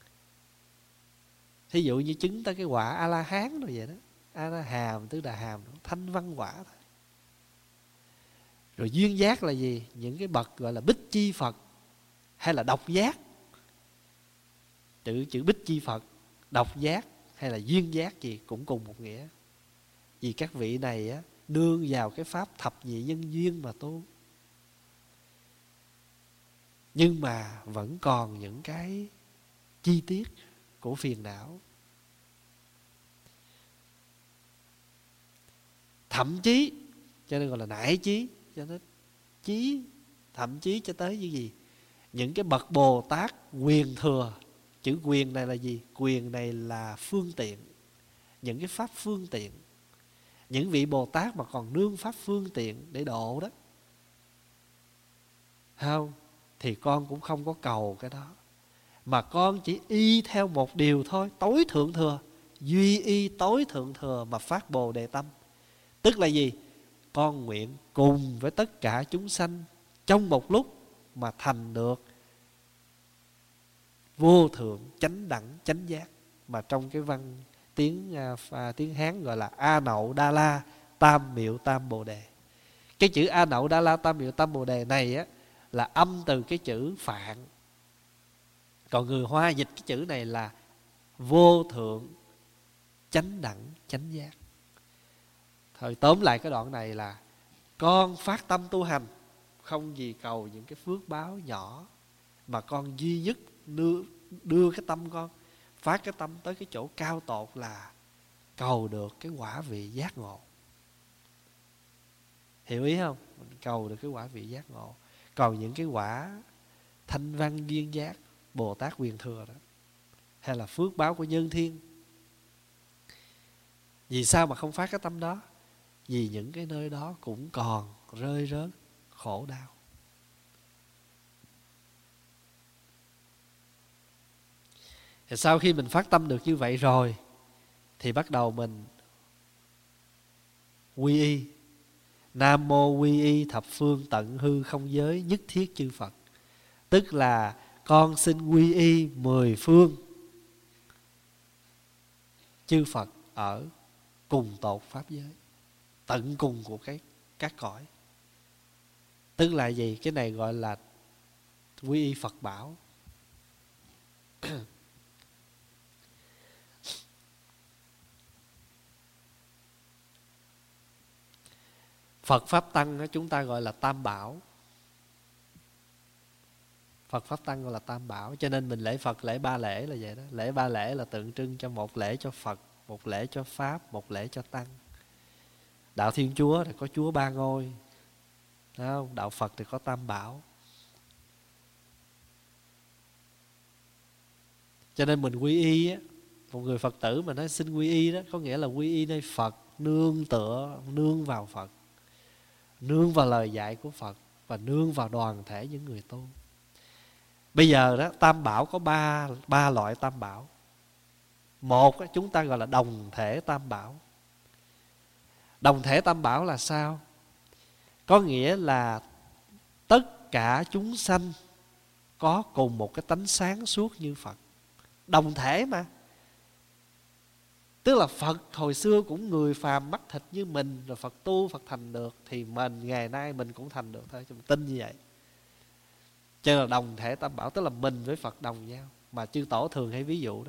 Thí dụ như chứng tới cái quả A La Hán rồi vậy đó, A La Hàm, Tứ Đà Hàm, thanh văn quả thôi. Rồi duyên giác là gì? Những cái bậc gọi là bích chi Phật hay là độc giác. Chữ chữ bích chi Phật, độc giác hay là duyên giác gì cũng cùng một nghĩa. Vì các vị này á, nương vào cái pháp thập nhị nhân duyên mà tu, nhưng mà vẫn còn những cái chi tiết của phiền não. Thậm chí, cho nên gọi là nải chí, cho nên chí, thậm chí cho tới như gì? Những cái bậc Bồ Tát quyền thừa. Chữ quyền này là gì? Quyền này là phương tiện, những cái pháp phương tiện. Những vị Bồ Tát mà còn nương pháp phương tiện để độ đó, không, thì con cũng không có cầu cái đó, mà con chỉ y theo một điều thôi, tối thượng thừa, duy y tối thượng thừa mà phát Bồ Đề tâm. Tức là gì? Con nguyện cùng với tất cả chúng sanh trong một lúc mà thành được vô thượng chánh đẳng chánh giác, mà trong cái văn tiếng à, tiếng Hán gọi là A Nậu Đa La Tam Miệu Tam Bồ Đề. Cái chữ A Nậu Đa La Tam Miệu Tam Bồ Đề này á, là âm từ cái chữ Phạn. Còn người Hoa dịch cái chữ này là vô thượng chánh đẳng chánh giác. Thôi tóm lại cái đoạn này là con phát tâm tu hành, không gì cầu những cái phước báo nhỏ, mà con duy nhất đưa, đưa cái tâm con, phát cái tâm tới cái chỗ cao tột là cầu được cái quả vị giác ngộ. Hiểu ý không? Mình cầu được cái quả vị giác ngộ. Còn những cái quả thanh văn duyên giác, Bồ Tát quyền thừa đó, hay là phước báo của nhân thiên, vì sao mà không phát cái tâm đó? Vì những cái nơi đó cũng còn rơi rớt khổ đau. Thì sau khi mình phát tâm được như vậy rồi, thì bắt đầu mình quy y. Nam mô quy y thập phương tận hư không giới nhất thiết chư Phật. Tức là con xin quy y mười phương chư Phật ở cùng tột pháp giới, tận cùng của cái các cõi. Tức là gì? Cái này gọi là quy y Phật bảo. Phật Pháp Tăng chúng ta gọi là Tam Bảo. Phật Pháp Tăng gọi là Tam Bảo. Cho nên mình lễ Phật, lễ ba lễ là vậy đó. Lễ ba lễ là tượng trưng cho một lễ cho Phật, một lễ cho Pháp, một lễ cho Tăng. Đạo Thiên Chúa thì có Chúa ba ngôi, đúng không? Đạo Phật thì có Tam Bảo. Cho nên mình quy y á, một người Phật tử mà nói xin quy y đó, có nghĩa là quy y nơi Phật, nương tựa, nương vào Phật, nương vào lời dạy của Phật, và nương vào đoàn thể những người tu. Bây giờ đó, Tam Bảo có ba, ba loại Tam Bảo. Một chúng ta gọi là đồng thể tam bảo. Đồng thể tam bảo là sao? Có nghĩa là tất cả chúng sanh có cùng một cái tánh sáng suốt như Phật. Đồng thể mà. Tức là Phật hồi xưa cũng người phàm mắt thịt như mình, rồi Phật tu, Phật thành được, thì mình ngày nay mình cũng thành được thôi, chúng tin như vậy. Cho nên là đồng thể tam bảo, tức là mình với Phật đồng nhau. Mà chư tổ thường hay ví dụ đó,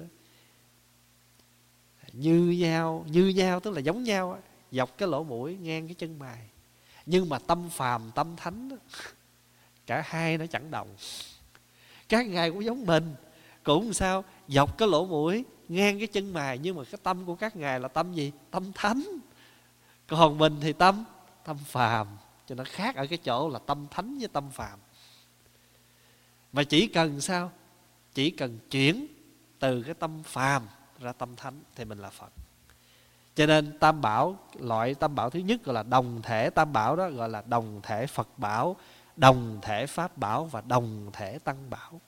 như nhau, như nhau tức là giống nhau, dọc cái lỗ mũi, ngang cái chân mày. Nhưng mà tâm phàm, tâm thánh đó, cả hai nó chẳng đồng. Các ngài cũng giống mình, cũng sao dọc cái lỗ mũi, ngang cái chân mày, nhưng mà cái tâm của các ngài là tâm gì? Tâm thánh. Còn mình thì tâm tâm phàm. Cho nó khác ở cái chỗ là tâm thánh với tâm phàm. Mà chỉ cần sao? Chỉ cần chuyển từ cái tâm phàm ra tâm thánh thì mình là Phật. Cho nên tam bảo, loại tam bảo thứ nhất gọi là đồng thể tam bảo, đó gọi là đồng thể Phật bảo, đồng thể Pháp bảo và đồng thể Tăng bảo.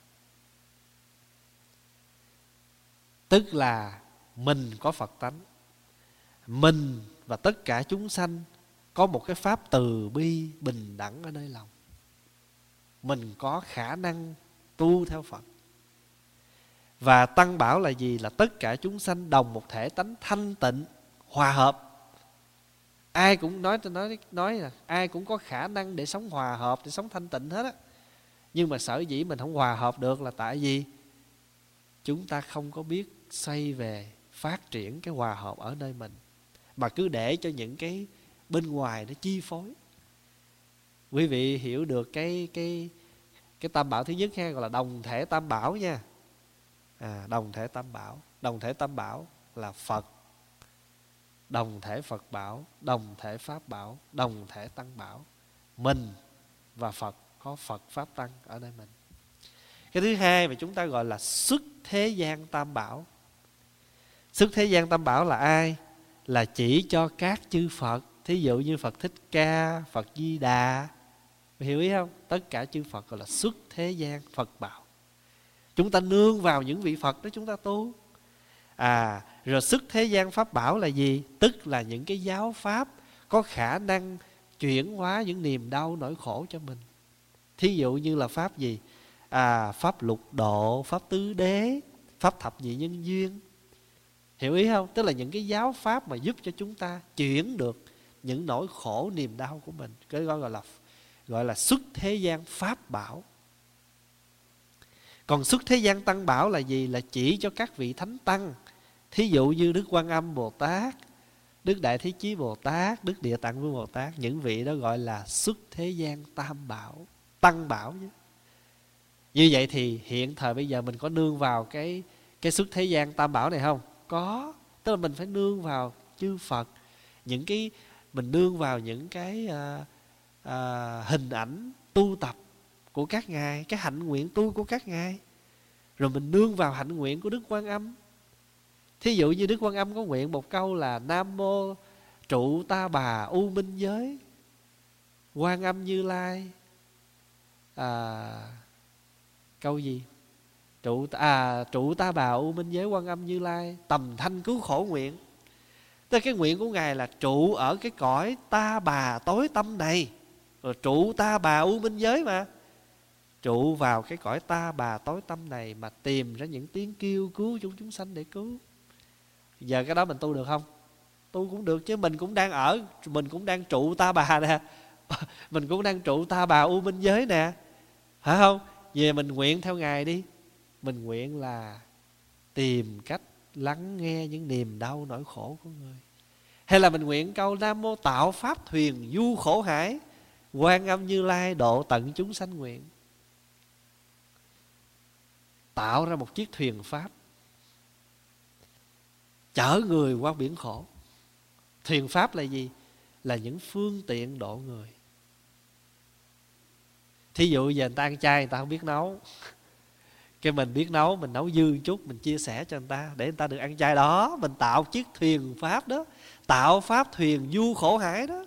Tức là mình có Phật tánh, mình và tất cả chúng sanh có một cái pháp từ bi bình đẳng ở nơi lòng. Mình có khả năng tu theo Phật. Và Tăng bảo là gì? Là tất cả chúng sanh đồng một thể tánh thanh tịnh, hòa hợp. Ai cũng nói nói nói là ai cũng có khả năng để sống hòa hợp, để sống thanh tịnh hết á. Nhưng mà sở dĩ mình không hòa hợp được là tại vì chúng ta không có biết xoay về phát triển cái hòa hợp ở nơi mình, mà cứ để cho những cái bên ngoài nó chi phối. Quý vị hiểu được cái cái cái tam bảo thứ nhất ha, gọi là đồng thể tam bảo nha. À, đồng thể tam bảo, đồng thể tam bảo là Phật, đồng thể Phật bảo, đồng thể Pháp bảo, đồng thể Tăng bảo. Mình và Phật có Phật Pháp Tăng ở nơi mình. Cái thứ hai mà chúng ta gọi là xuất thế gian tam bảo. Xuất thế gian tam bảo là ai? Là chỉ cho các chư Phật. Thí dụ như Phật Thích Ca, Phật Di Đà, hiểu ý không? Tất cả chư Phật gọi là xuất thế gian Phật bảo. Chúng ta nương vào những vị Phật đó chúng ta tu. À, rồi xuất thế gian Pháp bảo là gì? Tức là những cái giáo Pháp có khả năng chuyển hóa những niềm đau nỗi khổ cho mình. Thí dụ như là Pháp gì? À, Pháp lục độ, Pháp tứ đế, Pháp thập nhị nhân duyên. Hiểu ý không? Tức là những cái giáo Pháp mà giúp cho chúng ta chuyển được những nỗi khổ niềm đau của mình. Cái gọi là gọi là xuất thế gian Pháp bảo. Còn xuất thế gian Tăng bảo là gì? Là chỉ cho các vị Thánh Tăng. Thí dụ như Đức Quan Âm Bồ Tát, Đức Đại Thế Chí Bồ Tát, Đức Địa Tạng Vương Bồ Tát. Những vị đó gọi là xuất thế gian Tam bảo, Tăng bảo chứ. Như vậy thì hiện thời bây giờ mình có nương vào cái, cái xuất thế gian Tam bảo này không? Có. Tức là mình phải nương vào chư Phật. Những cái, mình nương vào những cái à, à, hình ảnh tu tập của các ngài, cái hạnh nguyện tu của các ngài. Rồi mình nương vào hạnh nguyện của Đức Quan Âm. Thí dụ như Đức Quan Âm có nguyện một câu là Nam mô trụ ta bà u minh giới, Quan Âm Như Lai. À, câu gì? Trụ, à, trụ ta bà u minh giới, Quan Âm Như Lai, tầm thanh cứu khổ nguyện. Tức cái nguyện của ngài là trụ ở cái cõi ta bà tối tâm này. Rồi trụ ta bà u minh giới mà, trụ vào cái cõi ta bà tối tâm này mà tìm ra những tiếng kêu cứu chúng chúng sanh để cứu. Giờ cái đó mình tu được không? Tu cũng được chứ. Mình cũng đang ở, mình cũng đang trụ ta bà nè, mình cũng đang trụ ta bà u minh giới nè, phải không? Về mình nguyện theo ngài đi. Mình nguyện là tìm cách lắng nghe những niềm đau nỗi khổ của người. Hay là mình nguyện câu Nam mô tạo pháp thuyền du khổ hải, Quan Âm Như Lai độ tận chúng sanh nguyện. Tạo ra một chiếc thuyền pháp chở người qua biển khổ. Thuyền pháp là gì? Là những phương tiện độ người. Thí dụ giờ người ta ăn chay, người ta không biết nấu, cái mình biết nấu, mình nấu dư một chút, mình chia sẻ cho người ta để người ta được ăn chay đó. Mình tạo chiếc thuyền pháp đó, tạo pháp thuyền du khổ hải đó.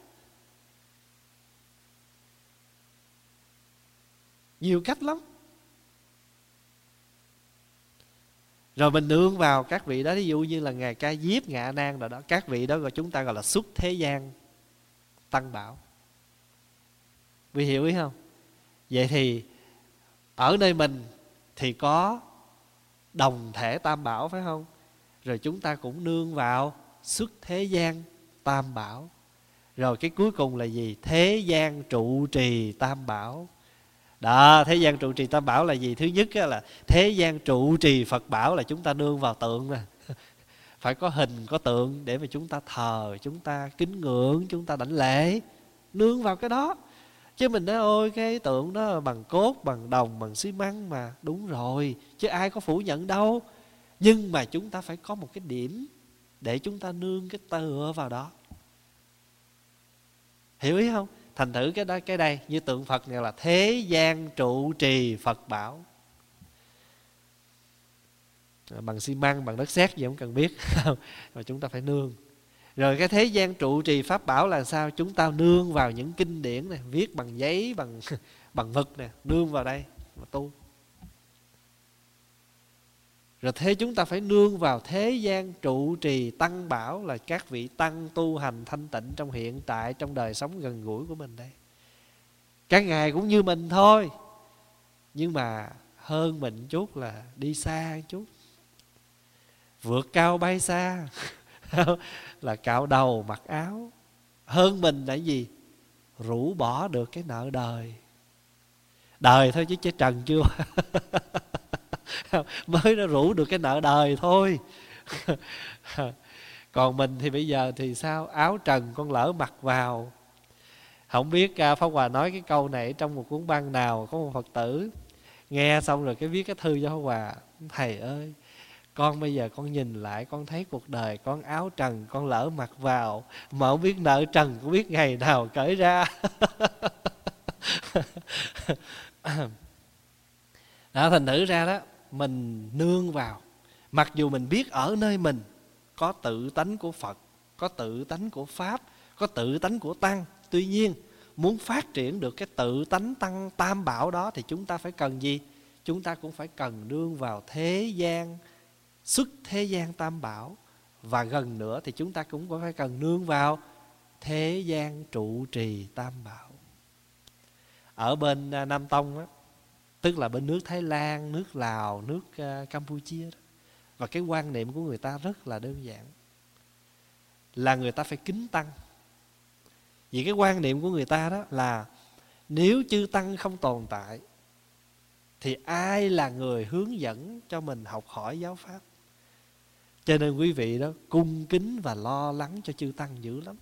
Nhiều cách lắm. Rồi mình nương vào các vị đó, ví dụ như là Ngài Ca Diếp, Ngài A Nan rồi đó, các vị đó gọi chúng ta gọi là xuất thế gian tăng bảo. Quý hiểu ý không? Vậy thì ở nơi mình thì có đồng thể tam bảo, phải không? Rồi chúng ta cũng nương vào xuất thế gian tam bảo. Rồi cái cuối cùng là gì? Thế gian trụ trì tam bảo. Đó, thế gian trụ trì tam bảo là gì? Thứ nhất là thế gian trụ trì Phật bảo, là chúng ta nương vào tượng nè. Phải có hình, có tượng để mà chúng ta thờ, chúng ta kính ngưỡng, chúng ta đảnh lễ. Nương vào cái đó. Chứ mình nói ôi cái tượng đó bằng cốt, bằng đồng, bằng xi măng mà. Đúng rồi, chứ ai có phủ nhận đâu. Nhưng mà chúng ta phải có một cái điểm để chúng ta nương cái tựa vào đó. Hiểu ý không? Thành thử cái đó, cái đây như tượng Phật này là thế gian trụ trì Phật bảo. Bằng xi măng, bằng đất sét gì không cần biết. Mà chúng ta phải nương. Rồi cái thế gian trụ trì Pháp bảo là sao? Chúng ta nương vào những kinh điển này, viết bằng giấy, bằng bằng mực nè, nương vào đây mà tu. Rồi thế chúng ta phải nương vào thế gian trụ trì tăng bảo, là các vị tăng tu hành thanh tịnh trong hiện tại, trong đời sống gần gũi của mình đây. Các ngài cũng như mình thôi, nhưng mà hơn mình chút là đi xa chút, vượt cao bay xa. Là cạo đầu mặc áo. Hơn mình là gì? Rũ bỏ được cái nợ đời. Đời thôi chứ chứ trần chưa. Mới nó rũ được cái nợ đời thôi. Còn mình thì bây giờ thì sao? Áo trần con lỡ mặc vào. Không biết Pháp Hòa nói cái câu này trong một cuốn băng nào, có một Phật tử nghe xong rồi cái viết cái thư cho Pháp Hòa: thầy ơi, con bây giờ con nhìn lại, con thấy cuộc đời con áo trần con lỡ mặc vào, mà không biết nợ trần, không biết ngày nào cởi ra. Đó, thành thử ra đó, mình nương vào. Mặc dù mình biết ở nơi mình có tự tánh của Phật, có tự tánh của Pháp, có tự tánh của Tăng, tuy nhiên muốn phát triển được cái tự tánh tăng tam bảo đó thì chúng ta phải cần gì? Chúng ta cũng phải cần nương vào thế gian, xuất thế gian tam bảo. Và gần nữa thì chúng ta cũng phải cần nương vào thế gian trụ trì tam bảo. Ở bên Nam Tông á, tức là bên nước Thái Lan, nước Lào, nước Campuchia đó, và cái quan niệm của người ta rất là đơn giản, là người ta phải kính tăng. Vì cái quan niệm của người ta đó là nếu chư tăng không tồn tại thì ai là người hướng dẫn cho mình học hỏi giáo pháp? Cho nên quý vị đó cung kính và lo lắng cho chư tăng dữ lắm.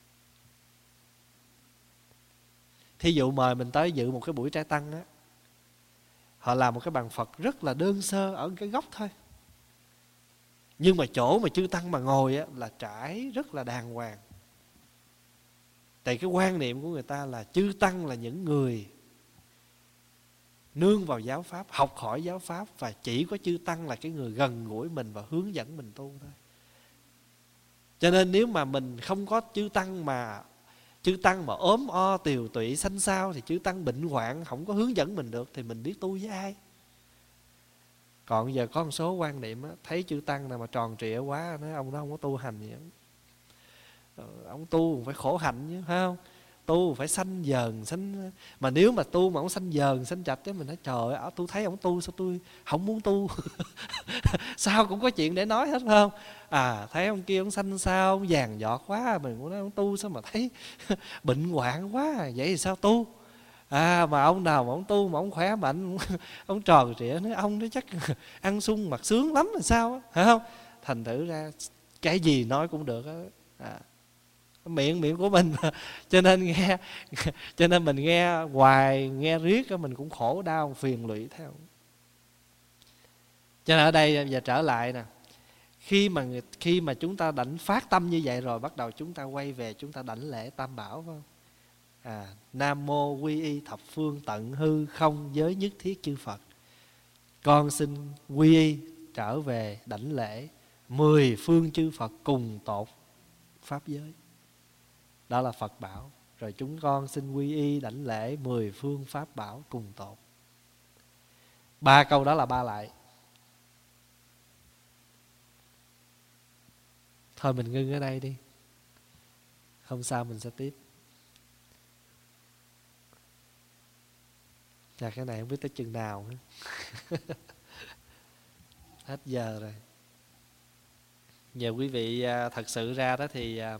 Thí dụ mời mình tới dự một cái buổi trai tăng á, họ làm một cái bàn Phật rất là đơn sơ ở cái góc thôi, nhưng mà chỗ mà chư tăng mà ngồi á là trải rất là đàng hoàng. Tại cái quan niệm của người ta là chư tăng là những người nương vào giáo pháp, học hỏi giáo pháp, và chỉ có chư tăng là cái người gần gũi mình và hướng dẫn mình tu thôi. Cho nên nếu mà mình không có chư tăng mà chư tăng mà ốm o tiều tụy xanh xao, thì chư tăng bệnh hoạn không có hướng dẫn mình được, thì mình biết tu với ai? Còn giờ có một số quan niệm á, thấy chư tăng nào mà tròn trịa quá, nói ông đó không có tu hành gì. Ông tu phải khổ hạnh chứ, phải không? Tu phải sanh dờn sanh, mà nếu mà tu mà ông sanh dờn sanh chạch á, mình nói trời ơi, tôi thấy ông tu sao tôi không muốn tu. Sao cũng có chuyện để nói hết, phải không? À, thấy ông kia ông sanh sao, ông vàng giọt quá, mình cũng nói ông tu sao mà thấy bệnh hoạn quá, vậy thì sao tu? À, mà ông nào mà ông tu mà ông khỏe mạnh, ông tròn trịa, nói ông đó chắc ăn sung mặc sướng lắm là sao á, phải không? Thành thử ra cái gì nói cũng được á. À, miệng miệng của mình mà. Cho nên nghe cho nên mình nghe hoài, nghe riết mình cũng khổ đau phiền lụy theo. Cho nên ở đây giờ trở lại nè, khi mà khi mà chúng ta đảnh phát tâm như vậy rồi, bắt đầu chúng ta quay về chúng ta đảnh lễ tam bảo, phải không? À, Nam mô quy y thập phương tận hư không giới nhất thiết chư Phật. Con xin quy y trở về đảnh lễ mười phương chư Phật cùng tột pháp giới. Đó là Phật bảo. Rồi chúng con xin quy y đảnh lễ mười phương pháp bảo cùng tột. Ba câu đó là ba lại. Thôi mình ngưng ở đây đi, hôm sau mình sẽ tiếp. Chà, cái này không biết tới chừng nào nữa. Hết giờ rồi. Nhờ quý vị à, thật sự ra đó thì à,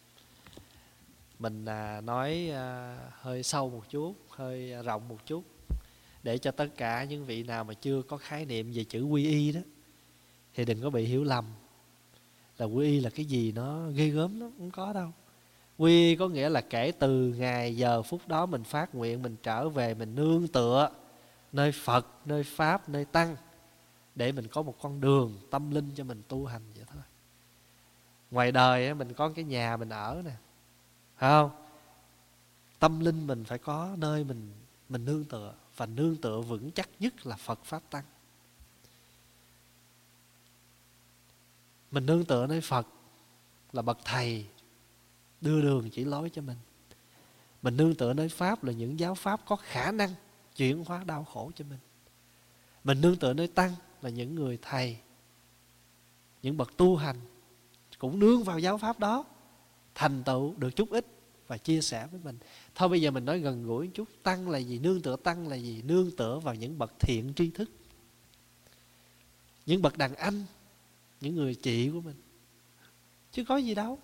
mình à, nói à, hơi sâu một chút, hơi rộng một chút, để cho tất cả những vị nào mà chưa có khái niệm về chữ quy y đó thì đừng có bị hiểu lầm là quy y là cái gì nó ghê gớm lắm. Không có đâu. Quy y có nghĩa là kể từ ngày giờ phút đó mình phát nguyện, mình trở về, mình nương tựa nơi Phật, nơi Pháp, nơi Tăng, để mình có một con đường tâm linh cho mình tu hành vậy thôi. Ngoài đời mình có cái nhà mình ở nè, phải không? Tâm linh mình phải có nơi mình mình nương tựa, và nương tựa vững chắc nhất là Phật Pháp Tăng. Mình nương tựa nơi Phật là bậc thầy đưa đường chỉ lối cho mình. Mình nương tựa nơi Pháp là những giáo pháp có khả năng chuyển hóa đau khổ cho mình. Mình nương tựa nơi Tăng là những người thầy, những bậc tu hành cũng nương vào giáo pháp đó, thành tựu được chút ít và chia sẻ với mình. Thôi bây giờ mình nói gần gũi một chút. Tăng là gì? Nương tựa Tăng là gì? Nương tựa vào những bậc thiện tri thức, những bậc đàn anh, những người chị của mình, chứ có gì đâu.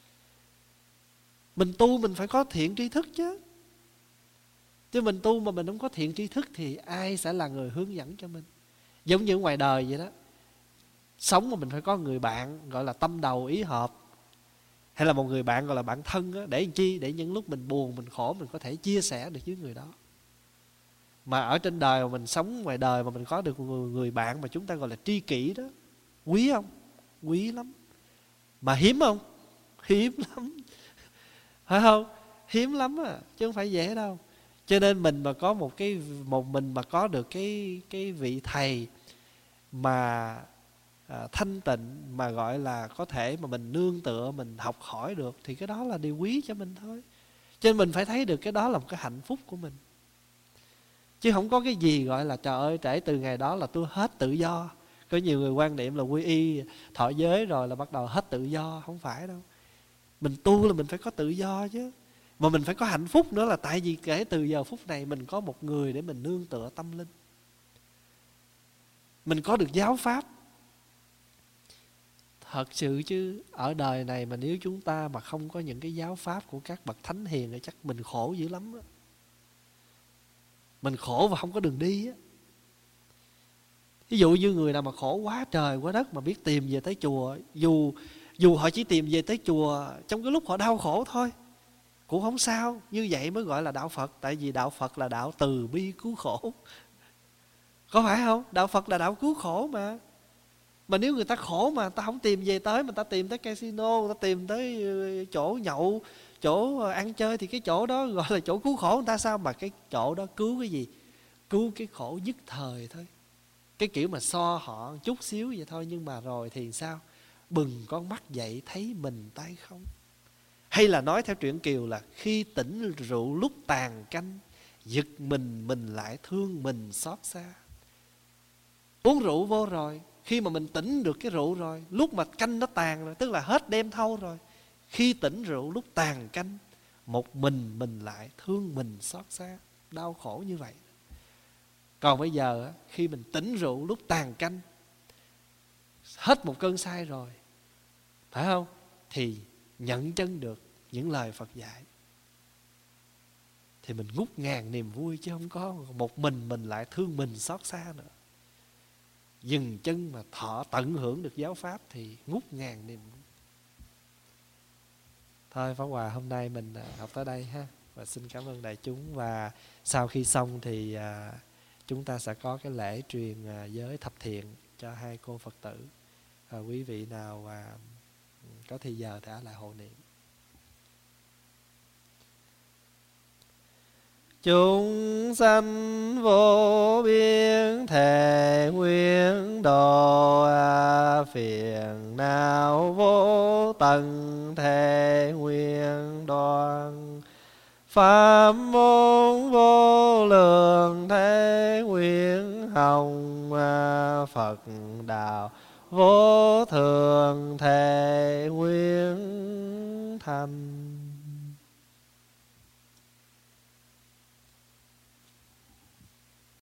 Mình tu mình phải có thiện tri thức chứ. Chứ mình tu mà mình không có thiện tri thức thì ai sẽ là người hướng dẫn cho mình? Giống như ngoài đời vậy đó. Sống mà mình phải có người bạn gọi là tâm đầu ý hợp, hay là một người bạn gọi là bạn thân đó. Để làm chi? Để những lúc mình buồn, mình khổ, mình có thể chia sẻ được với người đó. Mà ở trên đời mà mình sống ngoài đời mà mình có được một người bạn mà chúng ta gọi là tri kỷ đó, quý không? Quý lắm. Mà hiếm không? Hiếm lắm. Phải không? Hiếm lắm à, chứ không phải dễ đâu. Cho nên mình mà có một cái một mình mà có được cái cái vị thầy mà à, thanh tịnh, mà gọi là có thể mà mình nương tựa, mình học hỏi được, thì cái đó là điều quý cho mình thôi. Cho nên mình phải thấy được cái đó là một cái hạnh phúc của mình. Chứ không có cái gì gọi là trời ơi trễ từ ngày đó là tôi hết tự do. Có nhiều người quan niệm là quy y thọ giới rồi là bắt đầu hết tự do. Không phải đâu. Mình tu là mình phải có tự do chứ. Mà mình phải có hạnh phúc nữa, là tại vì kể từ giờ phút này mình có một người để mình nương tựa tâm linh. Mình có được giáo pháp. Thật sự chứ ở đời này mà nếu chúng ta mà không có những cái giáo pháp của các bậc thánh hiền thì chắc mình khổ dữ lắm á. Mình khổ và không có đường đi á. Ví dụ như người nào mà khổ quá trời quá đất mà biết tìm về tới chùa, Dù dù họ chỉ tìm về tới chùa trong cái lúc họ đau khổ thôi cũng không sao. Như vậy mới gọi là đạo Phật. Tại vì đạo Phật là đạo từ bi cứu khổ. Có phải không? Đạo Phật là đạo cứu khổ mà. Mà nếu người ta khổ mà người ta không tìm về tới, mà người ta tìm tới casino, người ta tìm tới chỗ nhậu, chỗ ăn chơi, thì cái chỗ đó gọi là chỗ cứu khổ người ta sao? Mà cái chỗ đó cứu cái gì? Cứu cái khổ nhất thời thôi. Cái kiểu mà so họ chút xíu vậy thôi. Nhưng mà rồi thì sao? Bừng con mắt dậy thấy mình tay không. Hay là nói theo truyện Kiều là khi tỉnh rượu lúc tàn canh, giật mình mình lại thương mình xót xa. Uống rượu vô rồi, khi mà mình tỉnh được cái rượu rồi, lúc mà canh nó tàn rồi, tức là hết đêm thâu rồi, khi tỉnh rượu lúc tàn canh, một mình mình lại thương mình xót xa. Đau khổ như vậy. Còn bây giờ khi mình tỉnh rượu lúc tàn canh, hết một cơn say rồi, phải không? Thì nhận chân được những lời Phật dạy, thì mình ngút ngàn niềm vui, chứ không có một mình mình lại thương mình xót xa nữa. Dừng chân mà thọ tận hưởng được giáo pháp thì ngút ngàn niềm vui. Thôi Pháp Hòa hôm nay mình học tới đây ha. Và xin cảm ơn đại chúng. Và sau khi xong thì à, chúng ta sẽ có cái lễ truyền à, giới thập thiện cho hai cô Phật tử. À, quý vị nào à, có thì giờ đã lại hộ niệm. Chúng sanh vô biên thể nguyện độ, phiền não vô tận thể nguyện đoạn, pháp môn vô lượng thể nguyện hồng, Phật đạo vô thường thể nguyện thành.